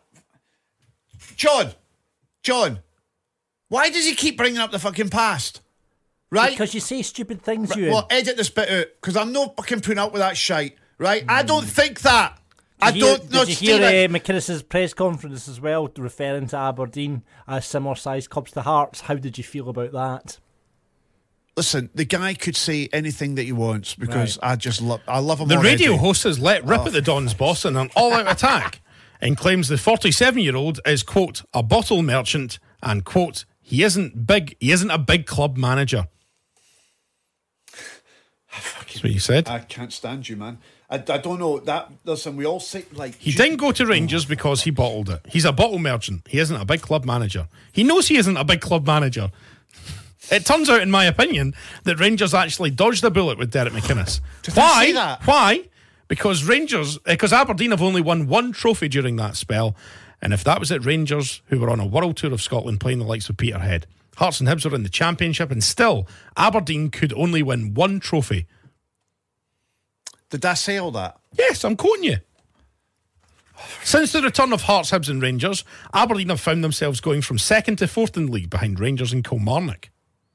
John, John, why does he keep bringing up the fucking past? Right? Because you say stupid things, Right, you. well, edit this bit out, because I'm not fucking putting up with that shite, right? I don't think that. I Did you hear- don't know, Did you hear Stephen. uh, McInnes' press conference as well, referring to Aberdeen as similar sized clubs to Hearts? How did you feel about that? Listen, the guy could say anything that he wants, because I just love, I love him The already. radio host has let rip Oh, at the Don's boss in an all-out attack, and claims the forty-seven-year-old is quote a bottle merchant and quote he isn't big. He isn't a big club manager. That's what you said. I can't stand you, man. I, I don't know that. Listen, we all say like He didn't go to Rangers because he bottled it. He's a bottle merchant. He isn't a big club manager. He knows he isn't a big club manager. It turns out, in my opinion, that Rangers actually dodged a bullet with Derek McInnes. Did I Why? say that? Why? Because Rangers, because Aberdeen have only won one trophy during that spell, and if that was at Rangers, who were on a world tour of Scotland playing the likes of Peterhead, Hearts and Hibs were in the Championship, and still Aberdeen could only win one trophy. Did I say all that? Yes, I'm quoting you. Since the return of Hearts, Hibs and Rangers, Aberdeen have found themselves going from second to fourth in the league behind Rangers and Kilmarnock.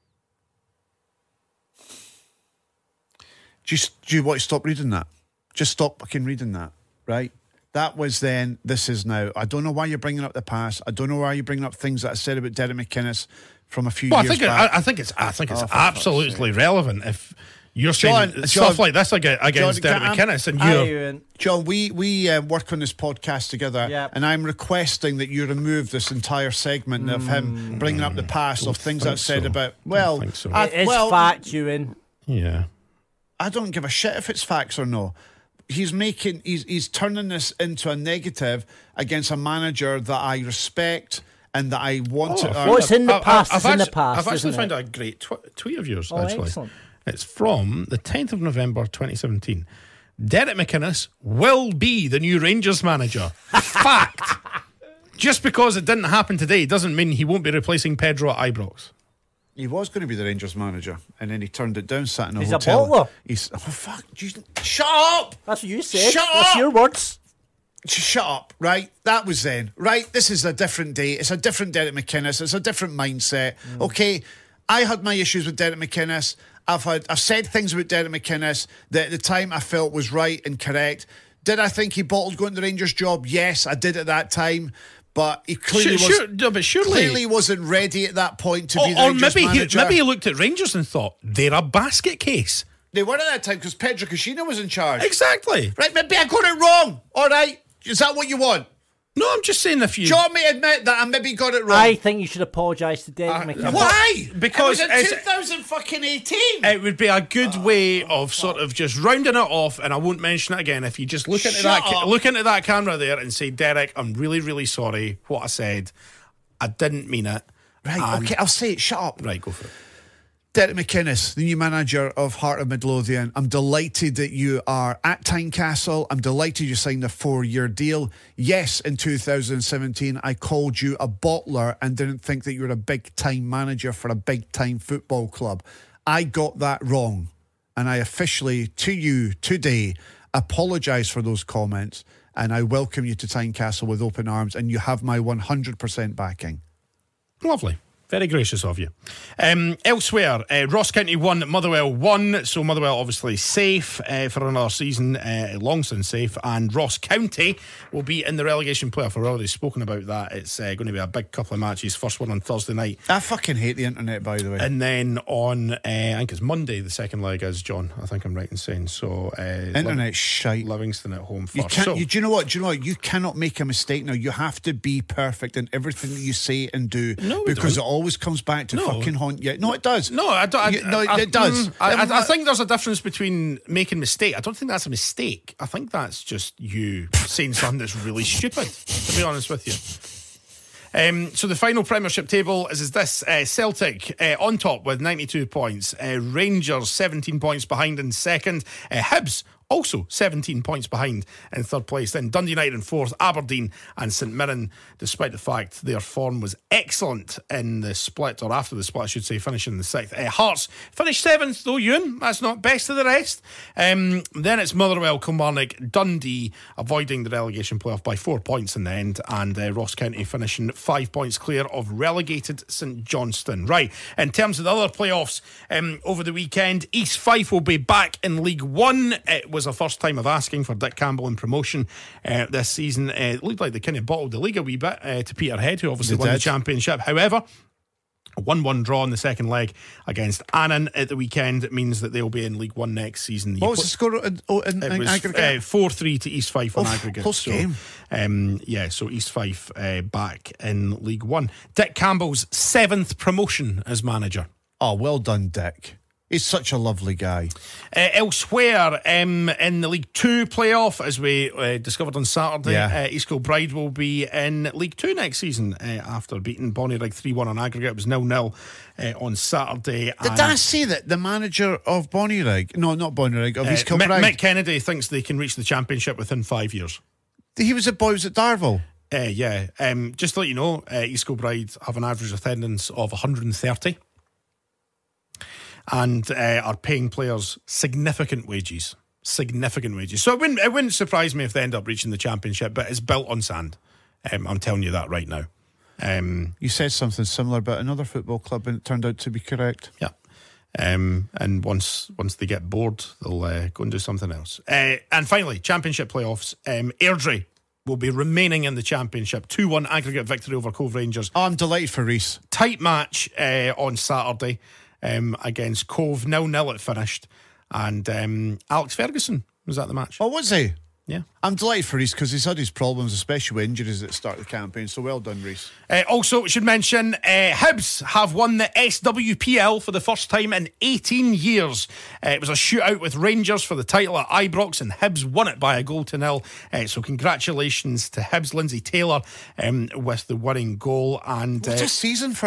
Just do you want to stop reading that? Just stop fucking reading that, right? That was then, this is now. I don't know why you're bringing up the past. I don't know why you're bringing up things that I said about Derek McInnes from a few Well, I years think it, back. I, I think it's I think it's Oh, for fuck's absolutely relevant if you're saying John, stuff John, like this ag- against John, Derek can- McInnes, and Aye, you're Ewan. John, we we uh, work on this podcast together, Yep. and I'm requesting that you remove this entire segment of him bringing up the past of things think I've said so. about. Well, think so. I, It is well, fact, Ewan. yeah. I don't give a shit if it's facts or no. He's making he's he's turning this into a negative against a manager that I respect and that I want Oh, to. What's in the I- I- past I've is in the actu- past, I've actually isn't found it? a great tw- tweet of yours. Oh, actually, excellent. It's from the tenth of November twenty seventeen. Derek McInnes will be the new Rangers manager. Fact. Just because it didn't happen today doesn't mean he won't be replacing Pedro at Ibrox. He was going to be the Rangers manager, and then he turned it down, sat in a He's hotel. a bottler. He's oh fuck! Jeez. Shut up! That's what you said. Shut That's up! your words. Shut up! Right, that was then. Right, this is a different day. It's a different Derek McInnes. It's a different mindset. Mm. Okay, I had my issues with Derek McInnes. I've had I've said things about Derek McInnes that at the time I felt was right and correct. Did I think he bottled going to the Rangers job? Yes, I did at that time. But he clearly Sure, was sure, no, but surely- clearly wasn't ready at that point to Or, be the or Rangers maybe he, manager. maybe he looked at Rangers and thought, they're a basket case. They were at that time because Pedro Caixinha was in charge. Exactly. Right, maybe I got it wrong. All right, is that what you want? No, I'm just saying if you... Do you want me to admit that I maybe got it wrong? I think you should apologise to Derek McInnes. Why? Because it was in it's- two thousand fucking eighteen. It would be a good way of sort of just rounding it off, and I won't mention it again. If you just look into Shut that, up. look into that camera there and say, Derek, I'm really, really sorry what I said. I didn't mean it. Right, And- okay, I'll say it. Shut up. Right, go for it. Derek McInnes, the new manager of Heart of Midlothian. I'm delighted that you are at Tynecastle. I'm delighted you signed a four-year deal. Yes, in two thousand seventeen, I called you a bottler and didn't think that you were a big-time manager for a big-time football club. I got that wrong. And I officially, to you today, apologise for those comments. And I welcome you to Tynecastle with open arms. And you have my one hundred percent backing. Lovely. Very gracious of you. Um, elsewhere, uh, Ross County won, Motherwell won. So Motherwell obviously safe uh, for another season, uh, long since safe. And Ross County will be in the relegation playoff. We've already spoken about that. It's uh, going to be a big couple of matches. First one on Thursday night. I fucking hate the internet, by the way. And then on, uh, I think it's Monday, the second leg is, John. I think I'm right in saying. So, uh, Internet's shite. Livingston at home first. You can't. So, you, do you know what? Do you know what? You cannot make a mistake now. You have to be perfect in everything that you say and do, No, we because don't. it always comes back to No. fucking haunt you. No, it does. No, I don't. I, You- no, I- it does. mm, I, Um, I, I think there's a difference between making mistake. I don't think that's a mistake. I think that's just you saying something that's really stupid, to be honest with you. Um, so the final Premiership table is, is this. uh, Celtic uh, on top with ninety-two points. uh, Rangers seventeen points behind in second. uh, Hibs also seventeen points behind in third place. Then Dundee United in fourth, Aberdeen and St Mirren, despite the fact their form was excellent in the split, or after the split I should say, finishing in the sixth. uh, Hearts finished seventh though, Ewan. That's not best of the rest. Um, then it's Motherwell, Kilmarnock, Dundee avoiding the relegation playoff by four points in the end, and uh, Ross County finishing five points clear of relegated St Johnstone. Right, in terms of the other playoffs, um, over the weekend, East Fife will be back in League One. It was a first time of asking for Dick Campbell in promotion uh, this season. Uh, it looked like they kind of bottled the league a wee bit uh, to Peterhead, who obviously They won the did. championship. However, a one one draw in the second leg against Annan at the weekend means that they'll be in League One next season. What was the score in, oh, in, It in was aggregate? uh, four three to East Fife on Oh, aggregate. close so, game. Um, yeah, so East Fife uh, back in League One. Dick Campbell's seventh promotion as manager. Oh, well done, Dick. He's such a lovely guy. Uh, elsewhere, um, in the League Two playoff, as we uh, discovered on Saturday, Yeah. uh, East Kilbride will be in League Two next season uh, after beating Bonnyrigg three one on aggregate. It was nil nil uh, on Saturday. Did and, I say that the manager of Bonnyrigg, no, not Bonnyrigg, of uh, East Mick, Kilbride, Mick Kennedy thinks they can reach the championship within five years. he was at Boys at Darvel. Uh, yeah, um, just to let you know, uh, East Kilbride have an average attendance of one hundred thirty and uh, are paying players significant wages. Significant wages. So it wouldn't, it wouldn't surprise me if they end up reaching the championship, but it's built on sand. Um, I'm telling you that right now. Um, You said something similar about another football club and it turned out to be correct. yeah. Um, and once once they get bored, they'll uh, go and do something else. Uh, and finally, championship playoffs. Um, Airdrie will be remaining in the championship. two one aggregate victory over Cove Rangers. Oh, I'm delighted for Reese. Tight match uh, on Saturday um, against Cove. nil nil it finished. And um, Alex Ferguson was at the match. Oh, was he? Yeah. I'm delighted for Reese because he's had his problems, especially with injuries at the start of the campaign. So well done, Reese. Uh, also, we should mention uh, Hibs have won the S W P L for the first time in eighteen years. Uh, it was a shootout with Rangers for the title at Ibrox, and Hibs won it by a goal to nil. Uh, so congratulations to Hibs. Lindsay Taylor um, with the winning goal. And What uh, a season for them.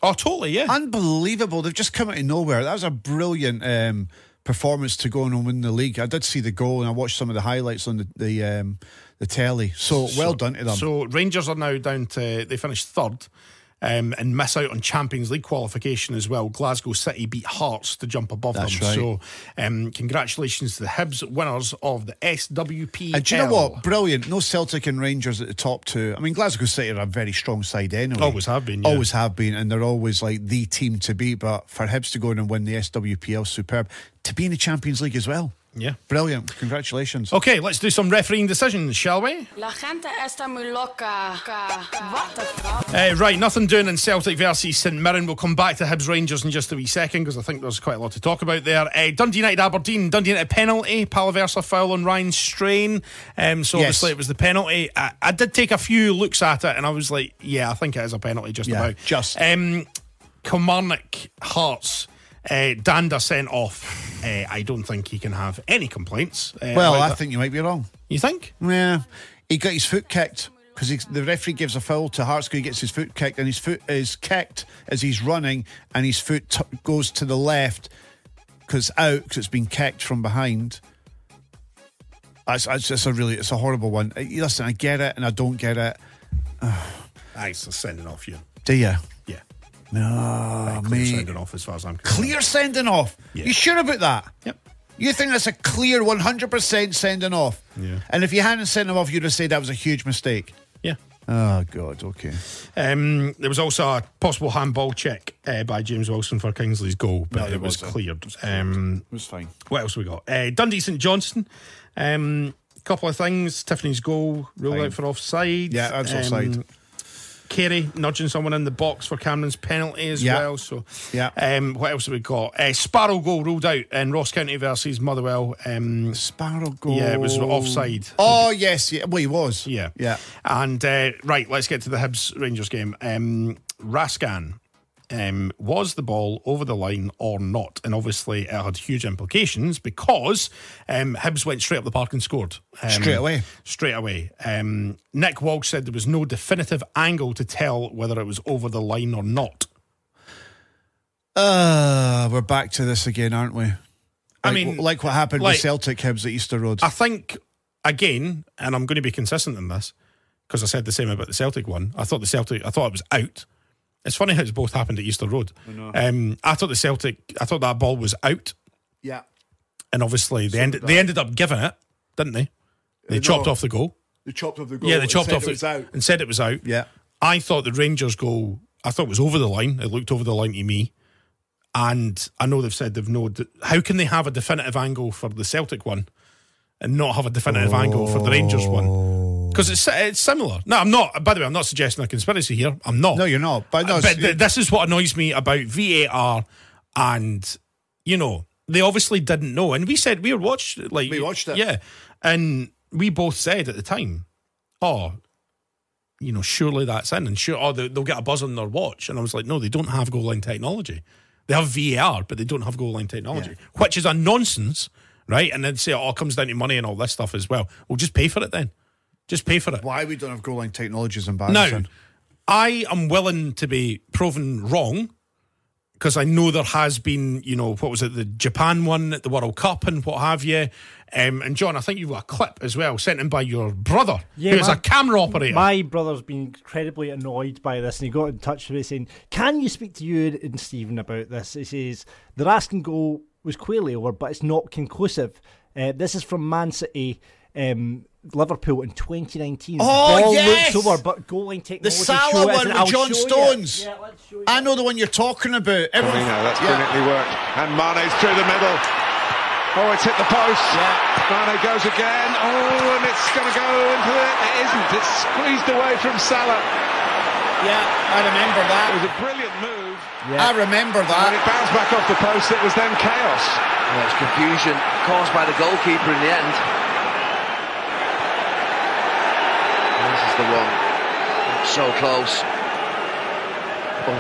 Oh, totally, yeah. Unbelievable. They've just come out of nowhere. That was a brilliant um, performance to go on and win the league. I did see the goal and I watched some of the highlights on the the, um, the telly. So, So- well done to them. So Rangers are now down to, they finished third. Um, and miss out on Champions League qualification as well. Glasgow City beat Hearts to jump above That's them. right. So, um, congratulations to the Hibs, winners of the S W P L. And do you know what? Brilliant. No Celtic and Rangers at the top two. I mean, Glasgow City are a very strong side anyway. Always have been, yeah. Always have been. And they're always like the team to beat. But for Hibs to go in and win the S W P L, superb. To be in the Champions League as well. Yeah. Brilliant. Congratulations. Okay, let's do some refereeing decisions, shall we? La gente está muy loca. What the fuck? Uh, right, nothing doing in Celtic versus St Mirren. We'll come back to Hibs Rangers in just a wee second because I think there's quite a lot to talk about there. Uh, Dundee United Aberdeen. Dundee United penalty. Palaversa foul on Ryan Strain. Um, so Yes. obviously it was the penalty. I, I did take a few looks at it and I was like, yeah, I think it is a penalty just Yeah, about. just. Um, Kilmarnock Hearts. Uh, Danda sent off. Uh, I don't think he can have any complaints. Uh, Well, about I that. think you might be wrong. You think? Yeah. He got his foot kicked because the referee gives a foul to Hearts. He gets his foot kicked and his foot is kicked as he's running and his foot t- goes to the left because out because it's been kicked from behind. It's, it's just a really, it's a horrible one. Uh, Listen, I get it and I don't get it. Thanks for sending off you. Do you? Yeah. No, Clear mate. sending off as far as I'm concerned. Clear sending off. Yeah. You sure about that? Yep. You think that's a clear one hundred percent sending off? Yeah. And if you hadn't sent him off, you'd have said that was a huge mistake. Yeah. Oh, God, okay. Um, there was also a possible handball check uh, by James Wilson for Kingsley's goal, but No, there it was wasn't. cleared. Um, It was fine. what else we got? Uh, Dundee St Johnstone. Um, couple of things. Tiffany's goal ruled Fine. out for offside. Yeah, that's offside. Carey nudging someone in the box for Cameron's penalty as Yeah. well. So, Yeah. Um, what else have we got? Uh, Sparrow goal ruled out in Ross County versus Motherwell. Um, Sparrow goal. yeah, it was offside. Oh, yes. Yeah. Well, he was. Yeah. Yeah. And uh, right, let's get to the Hibs Rangers game. Um, Rascan, um, was the ball over the line or not? And obviously, it had huge implications because um, Hibs went straight up the park and scored. Um, Straight away. Straight away. Um, Nick Walsh said there was no definitive angle to tell whether it was over the line or not. Uh, we're back to this again, aren't we? Like, I mean, like what happened like- with Celtic Hibs at Easter Road. I think, again, and I'm going to be consistent in this because I said the same about the Celtic one. I thought the Celtic, I thought it was out. It's funny how it's both happened at Easter Road. I know. Um, I thought the Celtic, I thought that ball was out, yeah. and obviously they ended, they ended up giving it, didn't they? They Uh, chopped no. off the goal. They chopped off the goal. Yeah, they and chopped said off it was out. and said it was out. Yeah. I thought the Rangers goal, I thought it was over the line. It looked over the line to me. And I know they've said they've no. How can they have a definitive angle for the Celtic one and not have a definitive angle for the Rangers one? Because it's it's similar. No, I'm not. By the way, I'm not suggesting a conspiracy here. I'm not. No, you're not. But, no, But th- this is what annoys me about V A R, and you know they obviously didn't know. And we said we were watched like We watched it. yeah, and we both said at the time, oh, you know, surely that's in, and sure, oh, they, they'll get a buzz on their watch. And I was like, no, they don't have goal line technology. They have V A R, but they don't have goal line technology, Yeah. which is a nonsense, right? And then say, oh, it comes down to money and all this stuff as well. Well, just pay for it then. Just pay for it. why we don't have goal line technology is Now, embarrassing. I am willing to be proven wrong because I know there has been, you know, what was it, the Japan one at the World Cup and what have you. Um, and John, I think you've got a clip as well sent in by your brother, Yeah, who is my- a camera operator. My brother's been incredibly annoyed by this, and he got in touch with me saying, "Can you speak to you and Stephen about this?" He says the Raskin goal was clearly over, but it's not conclusive. Uh, this is from Man City, um, Liverpool in twenty nineteen. Oh, Ball yes! looks over, but goal line The technology. Salah show it one isn't. with I'll John show you. Stones. Yeah, let's show you. I know the one you're talking about. Everyone, Firmino, that's yeah. brilliantly worked. And Mane's through the middle. Oh, it's hit the post. Yeah. Mane goes again. Oh, and it's going to go into it. It isn't. It's squeezed away from Salah. Yeah, I remember It that. was a brilliant move. Yeah. I remember And that. it bounced back off the post. It was then chaos. Yeah, it's confusion caused by the goalkeeper in the end. And this is the one. So close. Oh.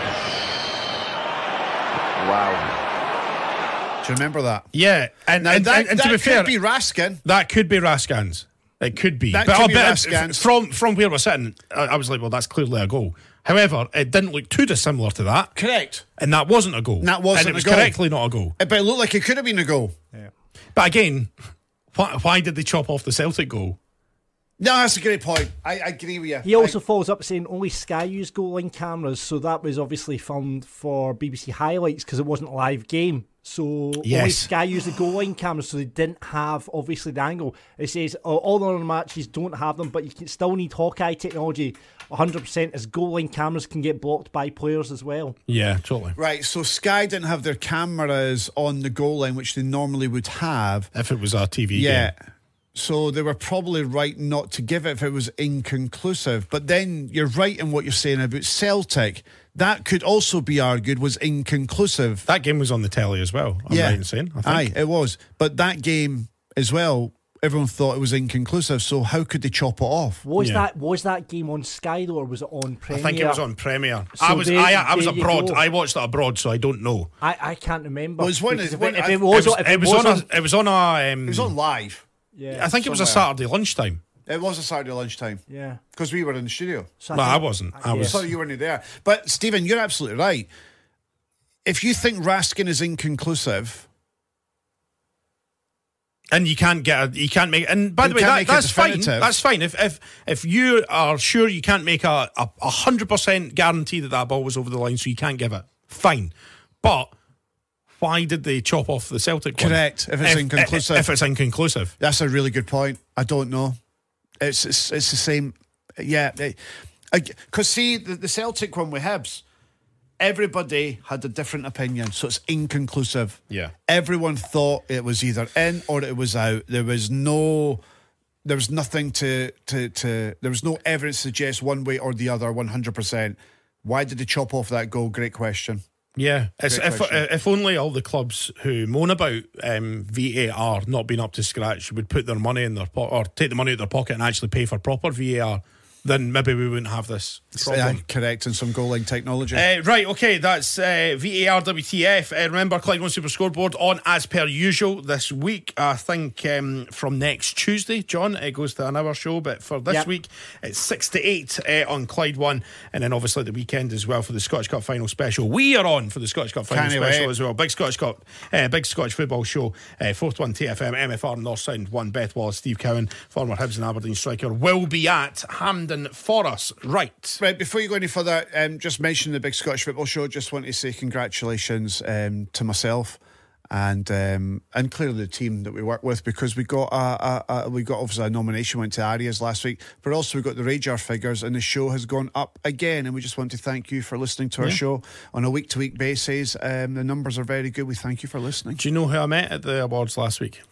Wow. Do you remember that? yeah, and, Now, and, that, and, and that to be could fair, be Raskin. that could be Rascan's. It could be. That but could oh, be but, uh, Rascan's. From from where we're sitting, I, I was like, well, that's clearly a goal. However, it didn't look too dissimilar to that. Correct. And that wasn't a goal. And that wasn't and it was a goal. correctly not a goal. But it looked like it could have been a goal. Yeah. But again, why, why did they chop off the Celtic goal? No, that's a great point. I, I agree with you. He also I, follows up saying only Sky used goal line cameras, so that was obviously filmed for B B C highlights because it wasn't a live game. So Yes. only Sky used the goal line cameras, so they didn't have obviously the angle. It says uh, all the other matches don't have them, but you can still need Hawkeye technology one hundred percent as goal line cameras can get blocked by players as well. Yeah, totally. Right, so Sky didn't have their cameras on the goal line, which they normally would have. If it was a T V Yeah. game. So they were probably right not to give it if it was inconclusive. But then you're right in what you're saying about Celtic. That could also be argued was inconclusive. That game was on the telly as well, I'm yeah. right in saying. I think. Aye, it was. But that game as well, everyone thought it was inconclusive. So how could they chop it off? Was Yeah. that was that game on Sky though, or was it on I Premier? think it was on Premier. So I was there- I, I was there you abroad. go. I watched it abroad, so I don't know. I, I can't remember. Well, it's one- Because it's if, one- it, if I- it was, it was, if it was on on, a. It was on a. Um, It was on live. yeah, I think it was a somewhere. Saturday lunchtime. It was a Saturday lunchtime. yeah. Because we were in the studio. So Well, I think- wasn't. I yeah. was. So you weren't there. But Stephen, you're absolutely right. If you think Raskin is inconclusive, And you can't get a, you can't make and by You the way can't that, make it that's fine. definitive. That's fine. If if if you are sure you can't make a a a hundred percent guarantee that that ball was over the line, so you can't give it, fine. But why did they chop off the Celtic one? Correct, if it's inconclusive. If, if it's inconclusive, that's a really good point. I don't know. It's it's, it's the same. Yeah. Because see, the, the Celtic one with Hibs, everybody had a different opinion, so it's inconclusive. Yeah. Everyone thought it was either in or it was out. There was no, there was nothing to to to. There was no evidence to suggest one way or the other. One hundred percent. Why did they chop off that goal? Great question. yeah. It's, Great if question. if only all the clubs who moan about um, V A R not being up to scratch would put their money in their po- or take the money out of their pocket and actually pay for proper V A R, then maybe we wouldn't have this problem. Yeah, correct, and some goal line technology. Uh, right, okay, that's uh, V A R W T F. Uh, remember, Clyde One Super Scoreboard on as per usual this week. I think um, from next Tuesday, John, it goes to an hour show, but for this Yep. week, it's six to eight uh, on Clyde One, and then obviously the weekend as well for the Scottish Cup final special. We are on for the Scottish Cup final Can't special wait. as well. Big Scottish Cup, uh, big Scottish football show. Uh, fourth one T F M, M F R, North Sound one. Beth Wallace, Steve Cowan, former Hibs and Aberdeen striker, will be at Hampden for us. Right. Right, before you go any further, um, just mention the Big Scottish Football Show. Just want to say congratulations um, to myself and um, and clearly the team that we work with, because we got a, a, a we got obviously a nomination went to Arias last week, but also we got the Rajar figures, and the show has gone up again. And we just want to thank you for listening to our Yeah. show on a week to week basis. Um, the numbers are very good. We thank you for listening. Do you know who I met at the awards last week?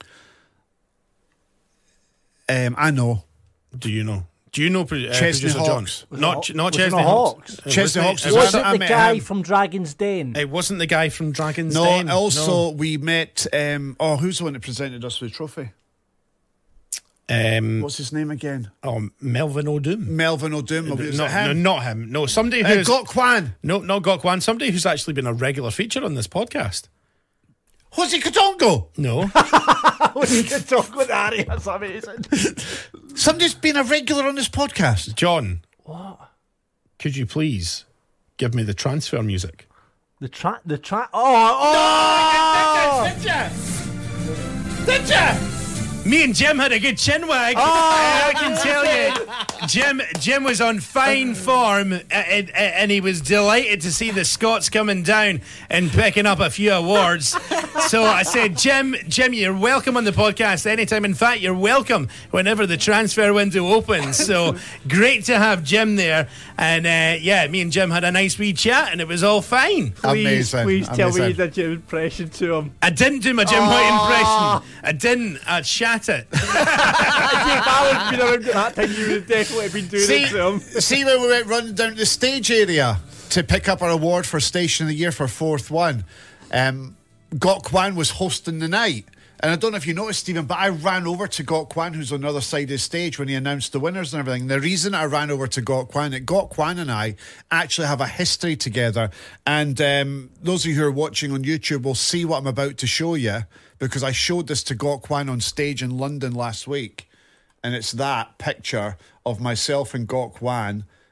Um, I know. Do you know? Do you know uh, Chesney producer John? Hawks. Not not Was it Chesney not Hawks. Hawks? It Chesney wasn't- Hawks It, was- Was wasn't, it I the met guy him. from Dragon's Den? it wasn't the guy from Dragon's No, Den. also we met. Um, oh, who's the one that presented us with the trophy? no. Um, What's his name again? oh, Melvin O'Doom. Melvin O'Doom. Was No, it him? no, not him. No, somebody Uh, who's Got Kwan. no, not Gok Wan. Somebody who's actually been a regular feature on this podcast. Jose Katongo. No, We could talk with Ari. That's amazing. Somebody's been a regular on this podcast. John. What? Could you please give me the transfer music? The track, the track. Oh, oh! Did you? Did you? Me and Jim had a good chinwag. I can tell you. Jim Jim was on fine form, uh, and, and he was delighted to see the Scots coming down and picking up a few awards. So I said, Jim, Jim, you're welcome on the podcast anytime. In fact, you're welcome whenever the transfer window opens. So great to have Jim there. And uh, yeah, me and Jim had a nice wee chat, and it was all fine. Please, Amazing, please tell me amazing. you did your impression to him. I didn't do my Jim White impression. I didn't. I shat it. If I had been around at that time, you would have definitely been doing See, it to him. see when we went running down to the stage area to pick up our award for Station of the Year for fourth one, um, Gok Kwan was hosting the night. And I don't know if you noticed, Stephen, but I ran over to Gok Kwan, who's on the other side of the stage, when he announced the winners and everything. The reason I ran over to Gok Kwan, that Gok Kwan and I actually have a history together. And um, those of you who are watching on YouTube will see what I'm about to show you, because I showed this to Gok Kwan on stage in London last week. And it's that picture of myself and Gok Kwan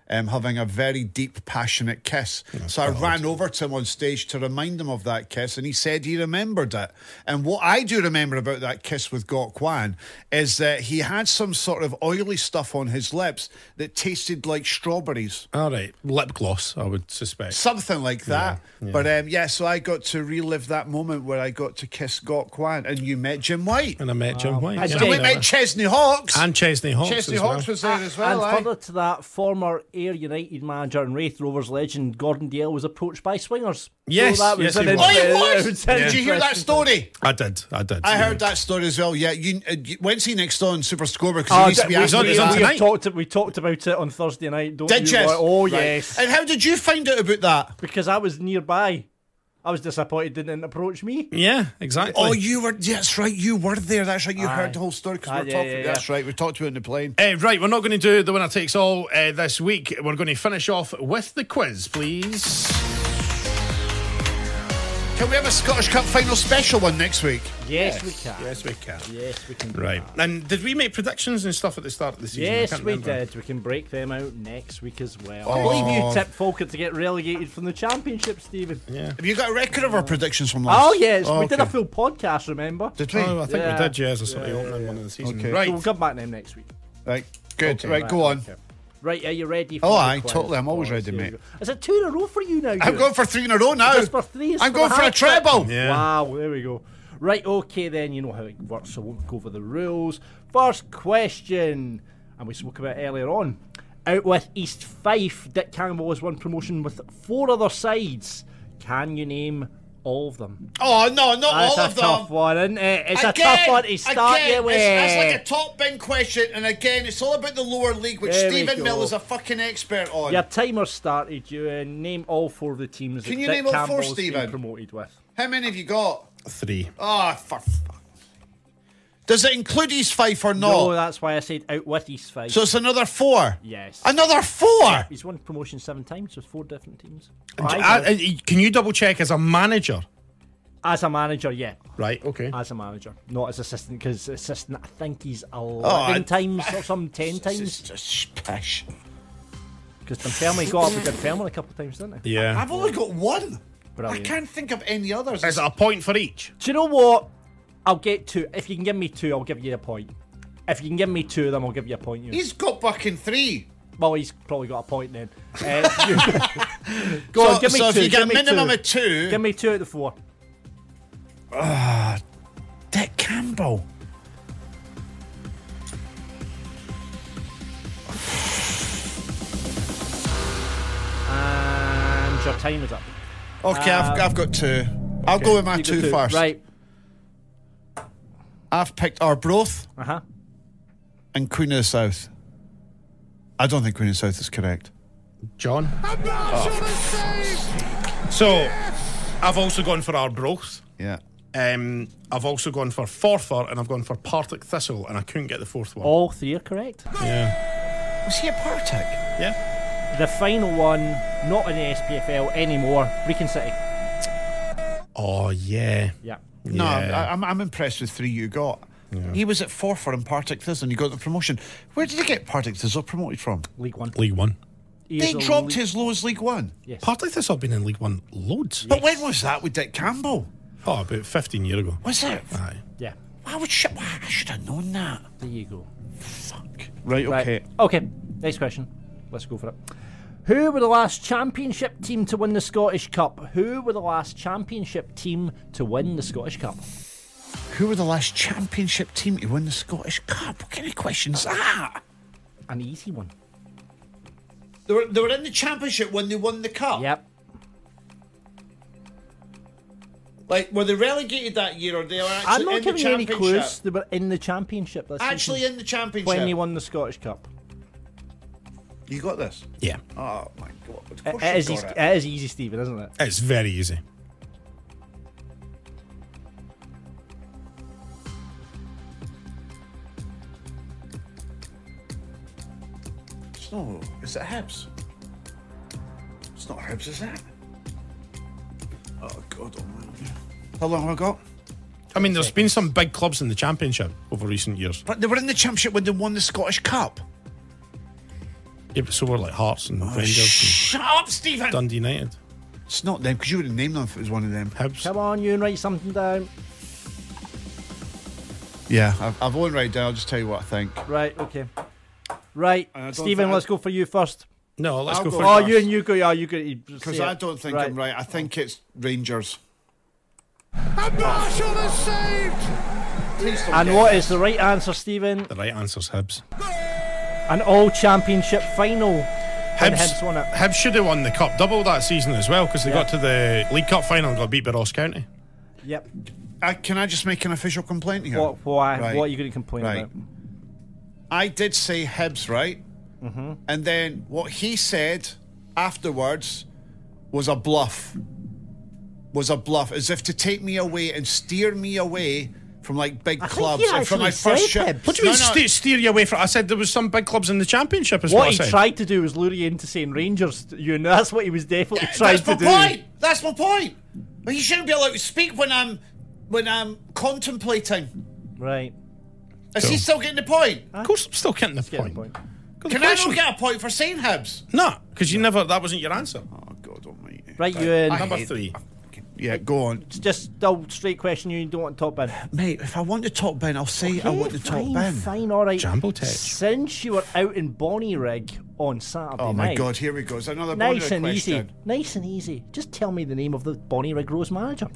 um, having a very deep, passionate kiss. So I ran over to him on stage to remind him of that kiss, and he said he remembered it. And what I do remember about that kiss with Gok Kwan is that he had some sort of oily stuff on his lips that tasted like strawberries. All right, lip gloss, I would suspect. Something like that. Yeah, yeah. But um, yeah, so I got to relive that moment where I got to kiss Gok Kwan, and you met Jim White. And I met Jim White. And yeah. And we met Chesney Hawkes. And Chesney Hawkes. Chesney as Hawkes well. was there as well. And aye. further to that, former Ayr United manager and Wraith Rovers legend Gordon Dale was approached by swingers. Yes, so that was yes, he an was. Oh, he inter- was? it was Did you hear that interesting. story? I did, I did. I yeah. heard that story as well. Yeah, you, uh, you when's he next on Super Scoreboard? Because Oh, he used to be we, asked on- about he's on that. we, have tonight. talked, we talked about it on Thursday night, don't Did you? you? Oh, Right. yes. And how did you find out about that? Because I was nearby. I was disappointed they didn't approach me. Yeah, exactly. Oh, you were. That's right. You were there. That's right. You Aye. heard the whole story because Aye, we're yeah, talking. yeah, yeah. That's right. We talked about it in the plane. Uh, right, we're not going to do the winner takes all uh, this week. We're going to finish off with the quiz, please. Can we have a Scottish Cup final special one next week? Yes, we can. Yes, we can. Yes, we can. do Right. that. And did we make predictions and stuff at the start of the season? I Yes, can't we remember. did. We can break them out next week as well. Oh. I believe you tipped Falkirk to get relegated from the Championship, Stephen. Yeah. Have you got a record of our predictions from last? Oh, yes. Oh, we did a okay. full podcast, remember? Did we? Oh, I think Yeah. we did, yeah, as a sort of Yeah, opening yeah, one of the season. Okay. Right. So we'll come back to them next week. Right. Good. Okay. right, Go on. Okay. Right, are you ready for Oh, the aye, quiz, totally. I'm always boys? ready, Here we mate. go. Is it two in a row for you now? I'm Ewan? going for three in a row now. Just for three. It's I'm for going the for a hat-trick. treble. Yeah. Wow, there we go. Right, okay then, you know how it works, so I won't go over the rules. First question, and we spoke about it earlier on. Out with East Fife, Dick Campbell has won promotion with four other sides. Can you name all of them? Oh no, not That's all a of them. tough one, isn't it? It's Again, a tough one to start again, you with. It's, it's like a top bin question, and again, it's all about the lower league, which There we Stephen go. Mill is a fucking expert on. Your timer started, you uh, name all four of the teams Can that you Dick name all four, Campbell's been Stephen? promoted with. How many have you got? Three. Oh, for fuck's sake. Does it include East Fife or No, not? that's why I said out with East Fife. So it's another four. yes. Another four. He's won promotion seven times with four different teams. And Five I- of- I- can you double check as a manager? as a manager, yeah. Right, okay. As a manager, not as assistant, because assistant, I think he's eleven I- times or some ten It's times. just pish. Because Dunfermline got up with Dunfermline a couple of times, didn't he? Yeah. I've only got one. Brilliant. I can't think of any others. Is it a point for each? Do you know what? I'll get two. If you can give me two, I'll give you a point. If you can give me two of them, I'll give you a point. You. He's got fucking three. Well, he's probably got a point then. Uh, you- Go so, on, give me so two. if you get a give me minimum two. of two, Give me two out of the four. Dick Campbell. And your time is up. Okay, I've, I've got two. I'll go with my You got two first. Right. I've picked Arbroath Uh huh. and Queen of the South. I don't think Queen of the South is correct. John? So, I've also gone for Arbroath. Yeah. Um, I've also gone for Forfar, and I've gone for Partick Thistle, and I couldn't get the fourth one. All three are correct. Yeah. Was he at Partick? Yeah. The final one, not in the S P F L anymore, Brecon City. Oh, yeah. Yeah. No, Yeah. I, I'm, I'm impressed with three you got. He was at Forfar and Partick Thistle and you got the promotion. Where did he get Partick Thistle promoted from? League One. League One. He They is a dropped league- his low as League One. Yes. Partick Thistle have been in League One loads. But when was that with Dick Campbell? Oh, about fifteen years ago. Was it? Aye. Yeah. Why would sh- why, I should have known that. There you go. Fuck. Right, Right. okay. Okay. Next question. Let's go for it. Who were the last championship team to win the Scottish Cup? Who were the last championship team to win the Scottish Cup? Who were the last championship team to win the Scottish Cup? What kind of question is that? An easy one. They were, they were in the championship when they won the cup. Yep. Like, were they relegated that year or they were actually I'm not in giving the you any championship? clues. They were in the championship. This Actually season in the championship. when they won the Scottish Cup. You got this? Yeah. Oh, my God. Of It, course it, you is got easy, it. it is easy, Stephen, isn't it? It's very easy. It's no, is it Hibs? It's not Hibs, is it? Oh, God almighty. How long have I got? I mean, there's been some big clubs in the Championship over recent years. But they were in the championship when they won the Scottish Cup. Yeah, but so were like Hearts and Rangers Shut up, Stephen. and Dundee United. It's not them because you would have named them if it was one of them. Hibs. Come on, you and write something down. Yeah, I've, I've only written down. I'll just tell you what I think. Right, okay. Right, I don't Stephen, think- let's go for you first. No, let's I'll go go for Oh, first. you and you go, yeah, you go. Because I don't think I'm right. I think it's Rangers. And Marshall is saved. Please don't And get what this. is the right answer, Stephen? The right answer's Hibs. An all-championship final. When Hibs won it. Hibs should have won the Cup double that season as well because they Yeah. got to the League Cup final and got beat by Ross County. Yep. Uh, can I just make an official complaint here? What, why, Right. what are you going to complain Right. about? I did say Hibs, right? Mm-hmm. And then what he said afterwards was a bluff. Was a bluff, as if to take me away and steer me away from like big I think clubs he and from my actually first said ship. Hibs. What do you No, mean no. steer, steer you away from? I said there was some big clubs in the Championship as what, What I he said. tried to do was lure you into saying Rangers. You know, that's what he was definitely Yeah, trying That's to my do. point. That's my point. But you shouldn't be allowed to speak when I'm when I'm contemplating. Right. Is Cool. he still getting the point? Of course, I'm still getting the Get the point. point. Got the Can I question. not get a point for saying Hibs? No, because you never. That wasn't your answer. Oh God Almighty! Right, you in. I Number hate- three. Yeah, go on, It's just still straight question. You don't want top bin. mate. If I want the top bin, I'll say I want the top fine, bin. Fine, all right. Jambo Tech. Since you were out in Bonnyrigg on Saturday Oh my night, God! Here we go. It's another nice Bonnyrigg and easy, question. nice and easy. Just tell me the name of the Bonnyrigg Rose manager.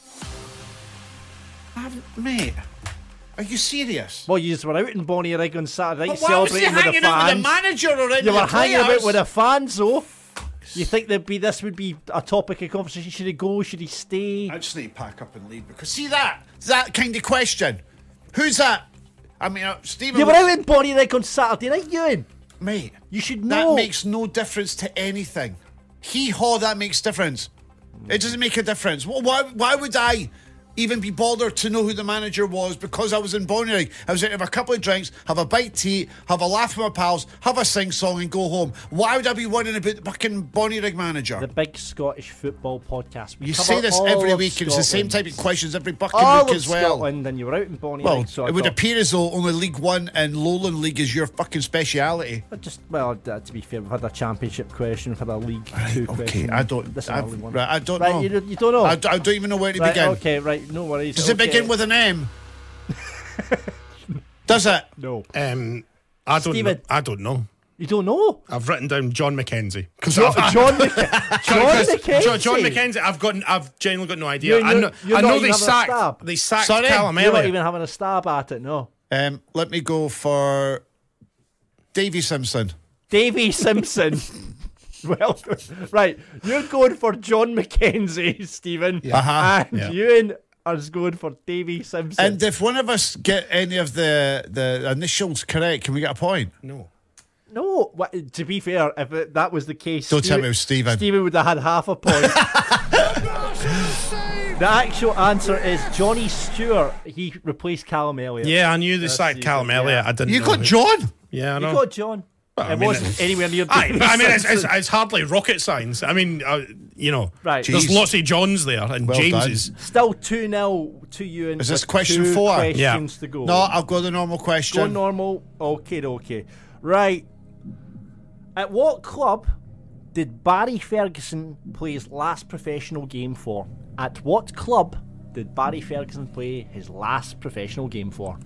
I've- Mate, are you serious? Well, you just were out in Bonnyrigg on Saturday night But why was he celebrating with the hanging out with fans. the manager or any You of were the hanging about players? with the fans, though. You think there'd be this would be a topic of conversation? Should he go? Should he stay? I just need to pack up and leave because see that that kind of question. Who's that? I mean, uh, Stephen. You were was- out in Bonnyrigg on Saturday night, Ewan. mate. You should That know. makes no difference to anything. Hee haw, that makes difference. It doesn't make a difference. Wh- Why, why would I even be bothered to know who the manager was because I was in Bonnyrigg? I was out to have a couple of drinks, have a bite to eat, have a laugh with my pals, have a sing-song and go home. Why would I be worrying about the fucking Bonnyrigg manager? The big Scottish football podcast. We You cover say this all every of week and it's the same Scotland. type of questions every fucking All week of as well. Scotland, and you were out in Bonnyrigg. Well, so I it would thought- appear as though only League One and Lowland League is your fucking speciality. I just well, uh, to be fair, we've had a championship question, we've had a League Two Okay, question. I don't. This is I, a League One. right, I don't Right, know. you don't- you don't know? I, I don't even know where to Right, begin. okay, right, no worries. Does it okay. begin with an M? Does it? no? Um, I don't. Stephen. Know, I don't know. You don't know? I've written down John McKenzie. John, John, Mc- John McKenzie. John, John McKenzie. I've got. I've genuinely got no idea. You're- I know. you're I not know even they having a sacked. stab. They sacked Sorry? Callum You're not Elliott. even having a stab at it, no. Um, let me go for Davy Simpson. Davy Simpson. Well, right, you're going for John McKenzie, Stephen, Uh-huh. and Yeah. Ewan is going for Davy Simpson. And if one of us get any of the, the initials correct, can we get a point? No. no, wha- to be fair, if it, that was the case, Don't tell me it was Stephen. Stephen would have had half a point. The actual answer is Johnny Stewart. He replaced Callum Elliott. Yeah, I knew they That's sacked the- Callum yeah. Elliott. I didn't. You know got who- John? Yeah, I You know. got John. Well, I it mean, wasn't it's- anywhere near. Aye, Davy but I mean, it's, it's, Simpson. it's hardly rocket science. I mean, uh, you know, Right. there's Jeez. lots of Johns there and Well Jameses. Still two nil to you. Is this question four? Questions Yeah. to go. No, I'll go the normal question. Go normal. Okay, okay. Right. At what club did Barry Ferguson play his last professional game for? At what club did Barry Ferguson play his last professional game for?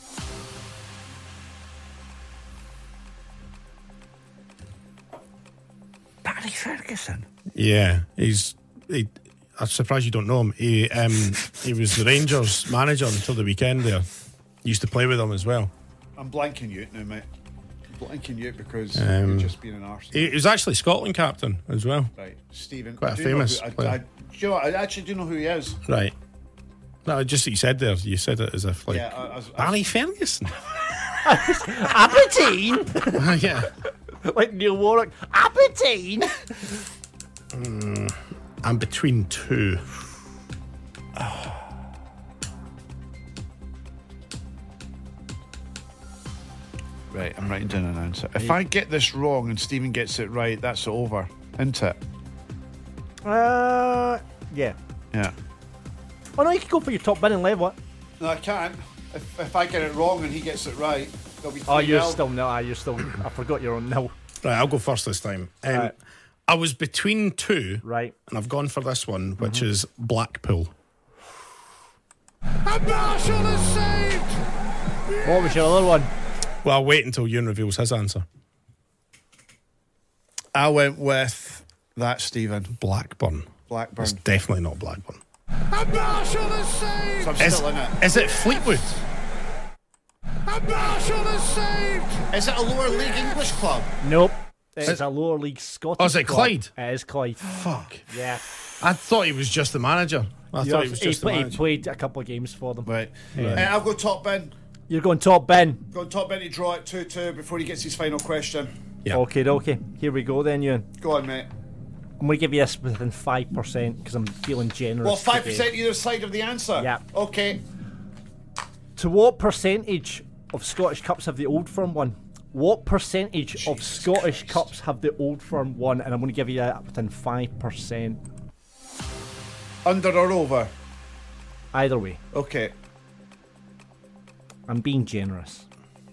Barry Ferguson. Yeah, he's. He, I'm surprised you don't know him. He um he was the Rangers manager until the weekend. There, used to play with them as well. I'm blanking you now, mate. I'm blanking you because Um, you're just being an arse. He, he was actually Scotland captain as well. Right, Stephen. Quite I a do know famous who- I, player. I, do you know what, I actually do know who he is. Right. No, just what you said there. You said it as if like Yeah, I- I was- I was- Barry Ferguson. Aberdeen? yeah. Like Neil Warnock. Aberdeen? I'm between two. Right, I'm writing down an answer. If I get this wrong and Stephen gets it right, that's over, isn't it? Uh, yeah. Yeah. Oh no, you can go for your top bin and level it. No, I can't. If, if I get it wrong and he gets it right, there'll be Oh, three you're nil. still no. ah, You're still. I forgot you're on nil. Right, I'll go first this time. Um, Right. I was between two, Right. and I've gone for this one, which mm-hmm. is Blackpool. And Marshall is saved. What was your other one? Well, I'll wait until Ewan reveals his answer. I went with that, Stephen. Blackburn. Blackburn. It's definitely not Blackburn. And Marshall is saved. So I'm Is, still in it. is it Fleetwood? And Marshall is saved. Is it a lower league English club? Nope. It's a lower league Scottish Oh, is it club. Clyde? It is Clyde. Fuck. Yeah. I thought he was just the manager. I You thought have- he was he, just the play- he manager. played a couple of games for them. Right. Uh, I'll go top bin. You're going top Ben. Go top bin to draw it two two before he gets his final question. Yeah. Okay, okay. Here we go then, Ewan. Go on, mate. I'm going to give you this within five percent because I'm feeling generous. Well, five today. percent either side of the answer. Yeah. Okay. To what percentage of Scottish Cups have the Old Firm won? What percentage of Scottish Cups have the Old Firm won? And I'm going to give you that within five percent. Under or over? Either way. Okay. I'm being generous.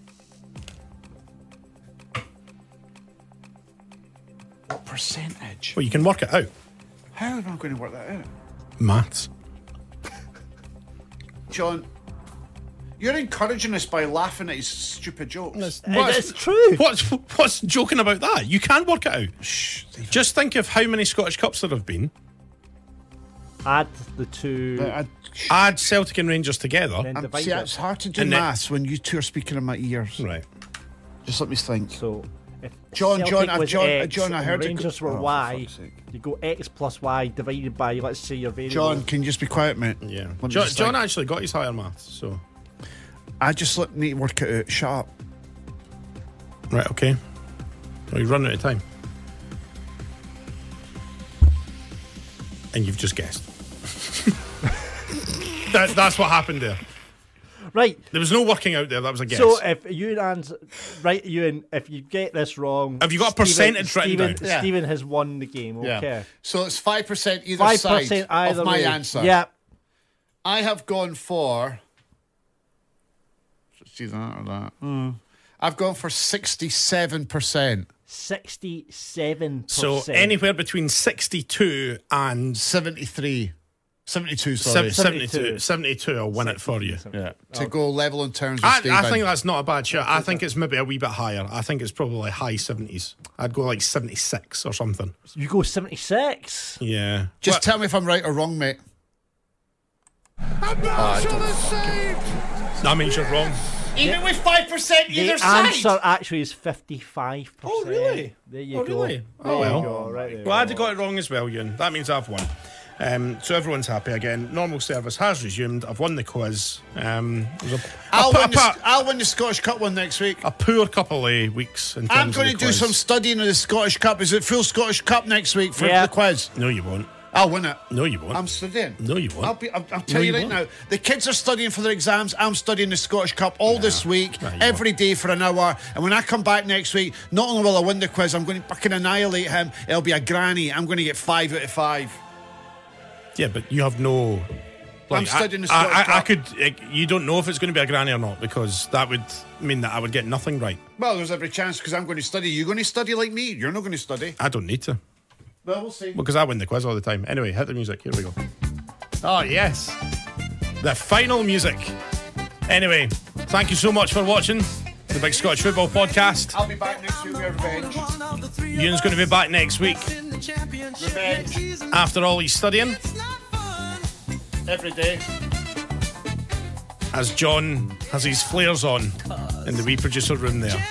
What percentage? Well, you can work it out. How am I going to work that out? Maths. John, you're encouraging us by laughing at his stupid jokes. It's true. What's, what's joking about that? You can work it out. Shh. Just think of how many Scottish Cups there have been. Add the two. I, Add Celtic and Rangers together. Then I'm, divide see, it. it's hard to do And then- maths when you two are speaking in my ears. Right. Just let me think. So, if John, Celtic John, I've- was John, uh, X John, I and heard it go- Rangers were Oh, for Y. fuck's sake. You go X plus Y divided by, let's say, your variable. John, can you just be quiet, mate? Yeah. Let me John, just John think. actually got his higher maths, so. I just let, need to work it out. Shut up. Right, okay. Well, you're running out of time. And you've just guessed. that, that's what happened there. Right. There was no working out there, that was a guess. So if you answer right, Ewan, if you get this wrong, Have you got a percentage written Stephen, down? Yeah. Stephen has won the game. Okay, So it's five percent either five side percent either of my way. answer. Yeah, I have gone for. See that or that? Hmm. I've gone for sixty-seven percent. sixty-seven So percent. anywhere between sixty-two and seventy-three. seventy-two, sorry. sev- seventy-two. seventy-two. seventy-two will win it for you. Yeah. To go level in terms of I, Stephen. I think that's not a bad shot. I think it's maybe a wee bit higher. I think it's probably high seventies. I'd go like seventy-six or something. You go seventy-six. Yeah. Just Well, tell me if I'm right or wrong, mate. that means you're wrong. Even with five percent The either side. answer actually is fifty-five percent. Oh, really? There you Oh, go. really? There Oh, you well. go. Right there. Well, I'd have got it wrong as well, Ewan. That means I've won. Um, so everyone's happy again. Normal service has resumed. I've won the quiz. Um, it was a, I'll, a, win the, a, I'll win the Scottish Cup one next week. a poor couple of weeks in terms I'm going of to the do quiz. some studying of the Scottish Cup. Is it full Scottish Cup next week for Yeah. the quiz? No, you won't. I'll win it. No, you won't. I'm studying. No, you won't. I'll, be, I'll, I'll tell No, you you right won't. now. The kids are studying for their exams. I'm studying the Scottish Cup all this week, Nah, you every day for an hour. And when I come back next week, not only will I win the quiz, I'm going to fucking annihilate him. It'll be a granny. I'm going to get five out of five. Yeah, but you have no. I'm studying the I, Scottish I, I Cup. could. I, you don't know if it's going to be a granny or not because that would mean that I would get nothing right. Well, there's every chance because I'm going to study. You're going to study like me. You're not going to study. I don't need to. Well, we'll see. Because I win the quiz all the time. Anyway, hit the music. Here we go. Oh, yes. The final music. Anyway, thank you so much for watching the Big Scottish Football Podcast. I'll be back next week with Revenge. Ewan's going to be back next week Revenge. after all he's studying, Every day. as John has his flares on in the wee producer room there.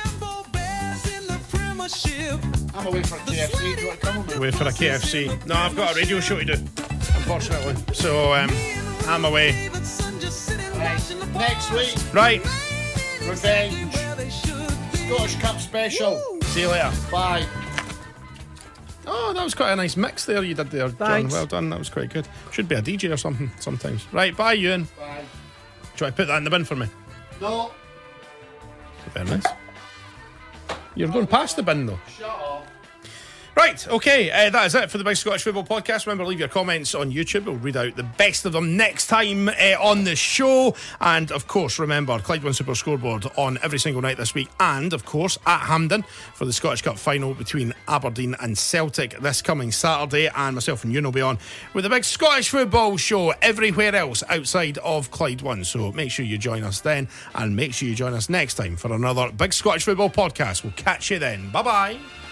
I'm away for K F C. Do you want to come with me? Away for a K F C. No, I've got a radio show to do, unfortunately. So, um, I'm away. Right. Next week, Right. Revenge. Scottish Cup special. See you later. Bye. Oh, that was quite a nice mix there you did there, John. Thanks. Well done. That was quite good. Should be a D J or something sometimes. Right, bye, Ewan. Bye. Do you want to put that in the bin for me? No. Very nice. You're going past the bin, though. Shut up. Right, okay, uh, that is it for the Big Scottish Football Podcast. Remember, leave your comments on YouTube. We'll read out the best of them next time uh, on the show. And, of course, remember, Clyde One Super Scoreboard on every single night this week. And, of course, at Hampden for the Scottish Cup final between Aberdeen and Celtic this coming Saturday. And myself and you will be on with the Big Scottish Football Show everywhere else outside of Clyde One. So make sure you join us then, and make sure you join us next time for another Big Scottish Football Podcast. We'll catch you then. Bye-bye.